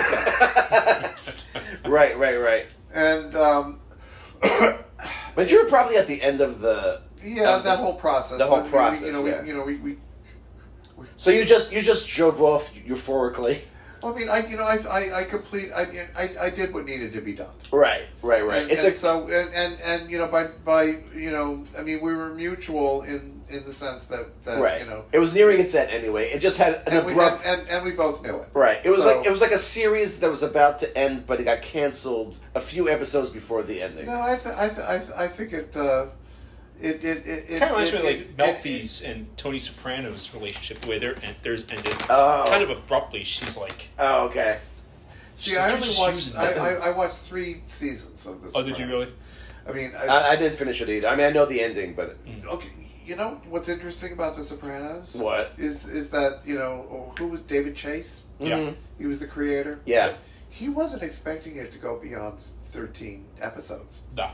Right, right, right. And um, But you're probably at the end of the. yeah, Of that the- whole process. the whole We- we- process, You know, yeah. we, you know, we, we. So you just you just drove off euphorically. Well, I mean, I, you know, I, I, I complete. I, I, I did what needed to be done. Right, right, right. And, it's and a so, and, and, and you know, by, by, you know, I mean, we were mutual in, in the sense that, that right. you know, It was nearing its end anyway. It just had an and we, abrupt. and, and, and we both knew it. Right. It was So- like it was like a series that was about to end, but it got canceled a few episodes before the ending. No, I, th- I, th- I, th- I think it, uh, it, it, it, it Kind of reminds it, me of like it- Melfi's and Tony Soprano's relationship, the way their theirs ended. Oh. Kind of abruptly. She's like, Oh, okay. See, she's I like, only just watched. using I, them. I, I watched three seasons of this. Oh, did you really? I mean, I, I, I didn't finish it either. I mean, I know the ending, but okay. You know what's interesting about The Sopranos? what? Is is that you know who was David Chase? Yeah. Mhm. He was the creator. Yeah. He wasn't expecting it to go beyond thirteen episodes. No.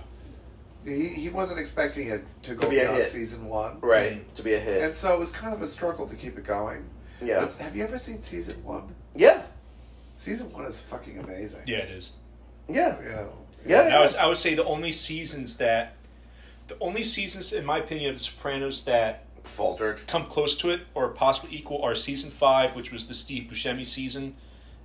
He he wasn't expecting it to go be a beyond hit. season one. Right. Mm. To be a hit. And so it was kind of a struggle to keep it going. Yeah. But have you ever seen season one? Yeah. Season one is fucking amazing. Yeah, it is. Yeah. You know. Yeah. And I would, I would say the only seasons that, the only seasons, in my opinion, of The Sopranos that Faltered. come close to it or possibly equal are season five, which was the Steve Buscemi season,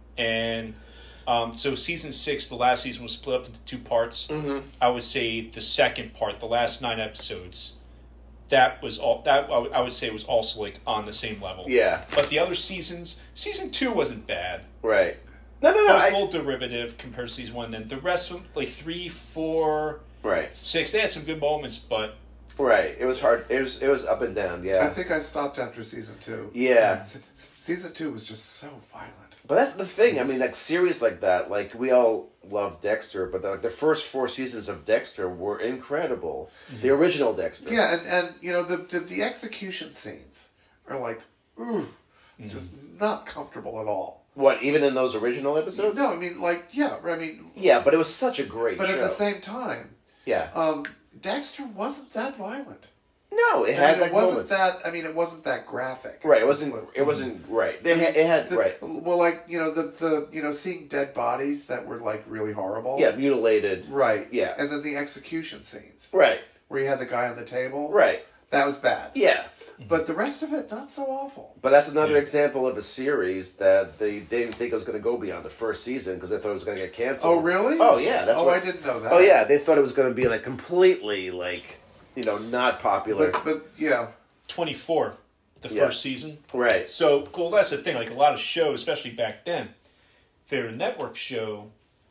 and um, so season six, the last season, was split up into two parts. Mm-hmm. I would say the second part, the last nine episodes, that was all. That I would, I would say was also like on the same level. Yeah. But the other seasons, season two wasn't bad. Right. No, no, It no. was I, a little derivative compared to season one. Then the rest of them, like three, four, right. six, they had some good moments, but Right. It was hard. It was. It was up and down. I Yeah. think I stopped after season two. Yeah. Se- Season two was just so violent. But that's the thing. I mean, like series like that. Like we all love Dexter, but like the first four seasons of Dexter were incredible. The original Dexter. Yeah, and, and you know the, the the execution scenes are like, ooh, just not comfortable at all. What? Even in those original episodes? No, I mean like yeah, I mean, Yeah, but it was such a great but show. at the same time, yeah. um, Dexter wasn't that violent. No, it I had mean, like it wasn't moments. that. I mean, it wasn't that graphic. Right. It wasn't. It wasn't right. They had, it had The- right. Well, like you know the the you know seeing dead bodies that were like really horrible. Yeah, mutilated. Right. Yeah. And then the execution scenes Right. where you had the guy on the table. Right. That was bad. Yeah. But the rest of it, not so awful. But that's another Yeah. example of a series that they, they didn't think it was going to go beyond the first season because they thought it was going to get canceled. Oh, really? Oh, yeah. That's oh, what, I didn't know that. Oh, yeah. They thought it was going to be like completely like, you know, not popular. But, but yeah. twenty-four, the Yeah. first season. Right. So, well, that's the thing. Like a lot of shows, especially back then, if they were a network show,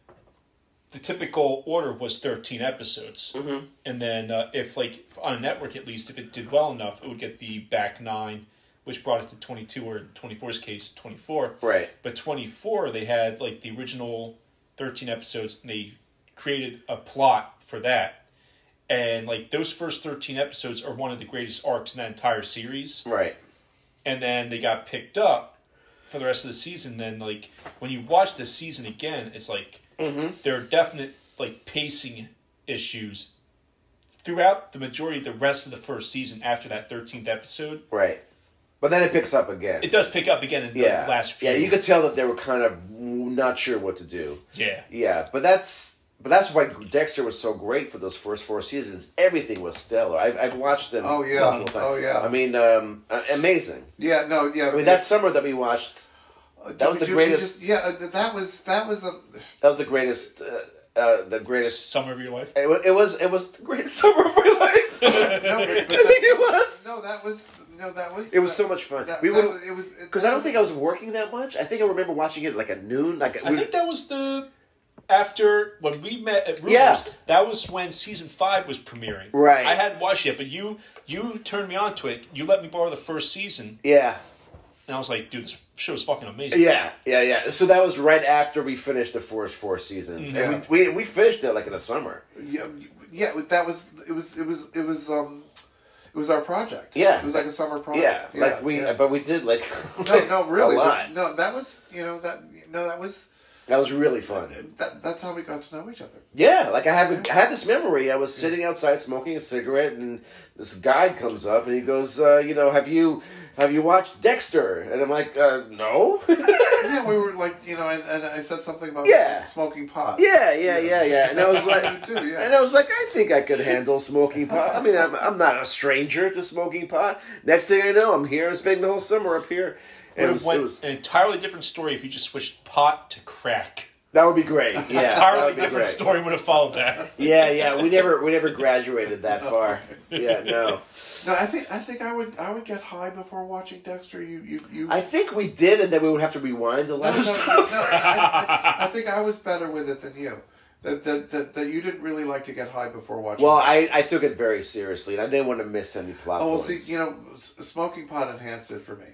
the typical order was thirteen episodes. Mm-hmm. And then uh, if, like, on a network at least, if it did well enough, it would get the back nine, which brought it to twenty-two, or in twenty-four's case, twenty-four. Right. But twenty-four, they had, like, the original thirteen episodes, and they created a plot for that. And, like, those first thirteen episodes are one of the greatest arcs in that entire series. Right. And then they got picked up for the rest of the season. Then, like, when you watch the season again, it's like Mm-hmm. there are definite, like, pacing issues throughout the majority of the rest of the first season after that thirteenth episode. Right. But then it picks up again. It does pick up again in yeah. the last few. Yeah, you could tell that they were kind of not sure what to do. Yeah. Yeah, but that's but that's why Dexter was so great for those first four seasons. Everything was stellar. I've I've watched them. Oh, yeah. multiple times. Oh, yeah. I mean, um, uh, amazing. Yeah, no, yeah. I mean, that summer that we watched, that was the You- you greatest- just- yeah, uh, that was, that was a... that was the greatest. Uh, uh, the greatest. Summer of your life. It was, it was it was the greatest summer of my life. No, but, I but think it was. No, that was... No, that was... It was so much fun. That, we that would was, it was... because I don't think I was working that much. I think I remember watching it like at noon. Like I we, think that was the... After, when we met at Rumors, Yeah. that was when season five was premiering. Right. I hadn't watched it, but you you turned me on to it. You let me borrow the first season, yeah. and I was like, dude, this show's fucking amazing. Yeah, yeah, yeah. So that was right after we finished the first four seasons, Yeah. and we, we we finished it like in the summer. Yeah, yeah, that was... It was... It was... It was... Um, it was our project. Yeah. It was like a summer project. Yeah, like we, yeah. but we did like No, no, really. a but- lot. No, that was... You know, that... No, that was... That was really fun. That, that's how we got to know each other. Yeah, like I have a, I had this memory. I was sitting outside smoking a cigarette, and this guide comes up and he goes, uh, "You know, have you have you watched Dexter?" And I'm like, uh, "No." Yeah, we were like, you know, and, and I said something about Yeah. smoking pot. Yeah, yeah, yeah, yeah. And I was like, Me too, yeah. and I was like, I think I could handle smoking pot. I mean, I'm, I'm not a stranger to smoking pot. Next thing I know, I'm here spending the whole summer up here. Would And it have was, went it was, an entirely different story if you just switched pot to crack. that would be great. Yeah, that Entirely would be different great. story would have followed that. Yeah, yeah. We never, we never graduated that far. Yeah, no. No, I think I think I would I would get high before watching Dexter. You you you. I think we did, and then we would have to rewind a no, lot no, of no, stuff. no, I, I, I think I was better with it than you. That, that that that you didn't really like to get high before watching. Well, Dexter. I, I took it very seriously, and I didn't want to miss any plot Oh well, points. see, you know, s- smoking pot enhanced it for me.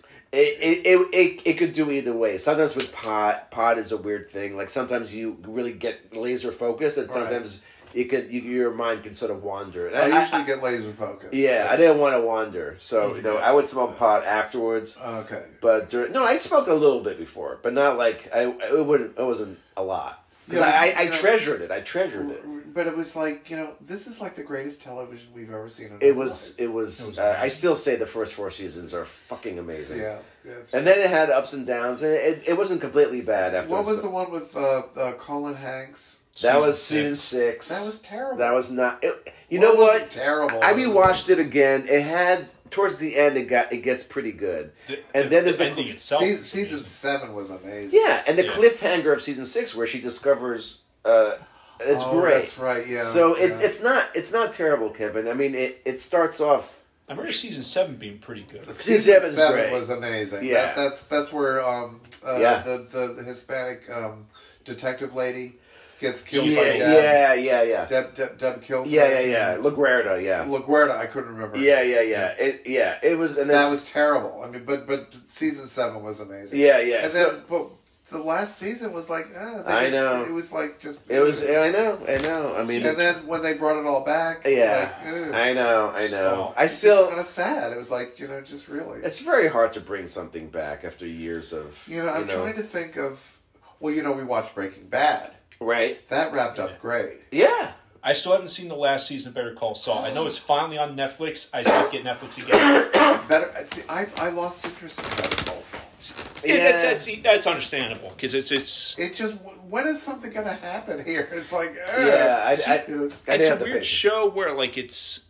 It, it, it, it, it could do either way. Sometimes with pot, pot is a weird thing. Like sometimes you really get laser focused, and Right. sometimes you could you, your mind can sort of wander. And I, I usually get laser focused. Yeah, I didn't want to wander, so you know I would smoke pot afterwards. Okay. But during, no, I smoked a little bit before, but not like I. It wouldn't. It wasn't a lot. Because Yeah, I, I, I you know, treasured it. I treasured it. But it was like, you know, this is like the greatest television we've ever seen. In It our was. lives. It was. It was uh, I amazing. still say the first four seasons are fucking amazing. Yeah. yeah it's And then it had ups and downs, and it, it wasn't completely bad after. what was the one with uh, uh, Colin Hanks? That Season was season six. six. That was terrible. That was not. It, you Well, know it wasn't what? Terrible. I It was rewatched it again. It had towards the end. It got. It gets pretty good. The, And the, then there's the the- ending like, itself. season, is season amazing. seven was amazing. Yeah, and the Yeah. cliffhanger of season six, where she discovers, uh, it's oh, great. That's right. Yeah. So it, yeah. it's not. It's not terrible, Kevin. I mean, it, it starts off. I remember season seven being pretty good. Season Season seven's seven great. was amazing. Yeah. That, that's that's where um uh, Yeah. the, the the Hispanic um, detective lady gets killed Yeah, by Deb. yeah, yeah, yeah, Deb, Deb, Deb kills yeah, her. yeah, yeah. LaGuardia, yeah, LaGuardia, I couldn't remember. yeah, yeah, yeah. It, yeah, it was, and That that's, was terrible. I mean, but but season seven was amazing. yeah, yeah. And So then, but the last season was like, uh, they I did- know. it was like just. it was. I know, I know. I mean, and then when they brought it all back, yeah, like, ugh, I know, I know. Oh, I it's still. kind of sad. It was like, you know, just really. It's very hard to bring something back after years of. You know, I'm trying to think of. Well, you know, we watched Breaking Bad. Right. That wrapped up Yeah. great. Yeah. I still haven't seen the last season of Better Call Saul. I know it's finally on Netflix. I still have to get Netflix again. Better. See, I I lost interest in Better Call Saul. Yeah. Yeah. That's, that's, that's understandable because it's it's It just when is something going to happen here? It's like ugh. Yeah. I. See, I, It was- I it's didn't a have the weird patience. show where like it's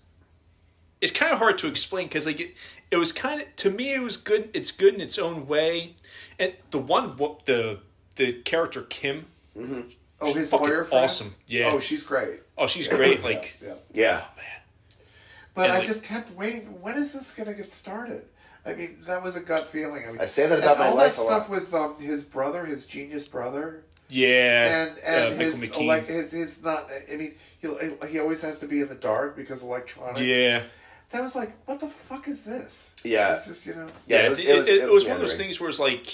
it's kind of hard to explain because like it it was kind of to me it was good. It's good in its own way, and the one wo- the the character Kim. Mm-hmm. oh, she's his fucking lawyer friend? awesome. Yeah. Oh, she's great. Oh, she's Yeah, great. yeah, Like, yeah. Yeah. oh man. But And, I like- just kept waiting. When is this going to get started? I mean, that was a gut feeling. I mean, I say that and about my all life that a stuff lot. with um, his brother, his genius brother, Yeah. and and uh, his, Michael McKean. elec his his not. I mean, he he always has to be in the dark because electronics. Yeah. That was like, what the fuck is this? Yeah. It's just you know. Yeah, Yeah, it, it was- it, it was- it it was was one of those meandering. things where it's like,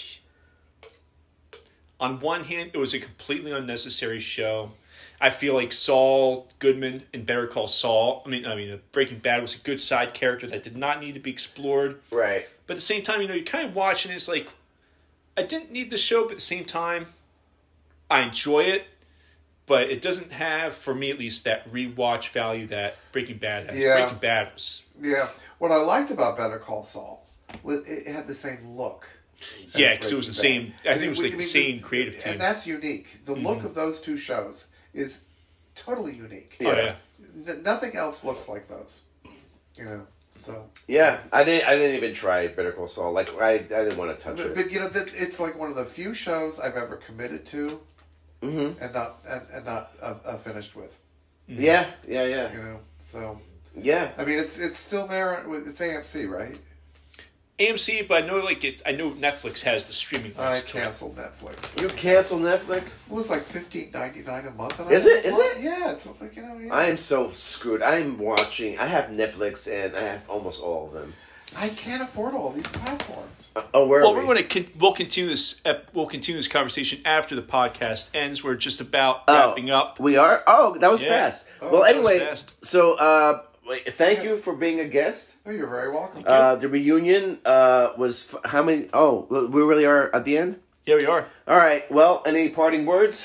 on one hand, it was a completely unnecessary show. I feel like Saul Goodman in Better Call Saul, I mean, I mean, Breaking Bad was a good side character that did not need to be explored. Right. But at the same time, you know, you're kind of watching it, it's like, I didn't need the show, but at the same time, I enjoy it. But it doesn't have, for me at least, that rewatch value that Breaking Bad has. Yeah. Breaking Bad was Yeah. What I liked about Better Call Saul was it had the same look. as Yeah, because it was the Breaking same. Bad. I think it was mean, like I the mean, same creative team. And that's unique. The look Mhm. of those two shows is totally unique. Oh yeah. N- nothing else looks like those. You know, so. Yeah. I didn't. I didn't even try Better Call Saul. Like I. I didn't want to touch But, it. but you know, that it's like one of the few shows I've ever committed to Mm-hmm. and not and, and not uh, uh, finished with. Mhm. Yeah. Yeah. Yeah. You know, so Yeah. I mean, it's it's still there. with- It's A M C, right? A M C, but I know like it. I know Netflix has the streaming I rights to it. canceled Netflix. You cancel Netflix? It was like fifteen ninety nine a month. And Is I it? said, Is "What?" it? Yeah, it's, it's like you know. Yeah. I am so screwed. I'm watching. I have Netflix and I have almost all of them. I can't afford all these platforms. Uh, oh, where Well, are we? we're going to con- we'll continue this. ep- We'll continue this conversation after the podcast ends. We're just about Oh. wrapping up. We are. Oh, that was Yeah. fast. Oh, well, that was anyway, fast. so uh, wait, thank you for being a guest. Oh, you're very welcome. Thank you. Uh, the reunion uh, was f- how many? Oh, we really are at the end. Here we are. All right. Well, any parting words?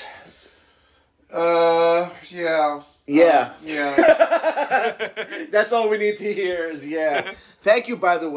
Uh, yeah. Yeah. Uh, yeah. That's all we need to hear. Is yeah. Thank you, by the way.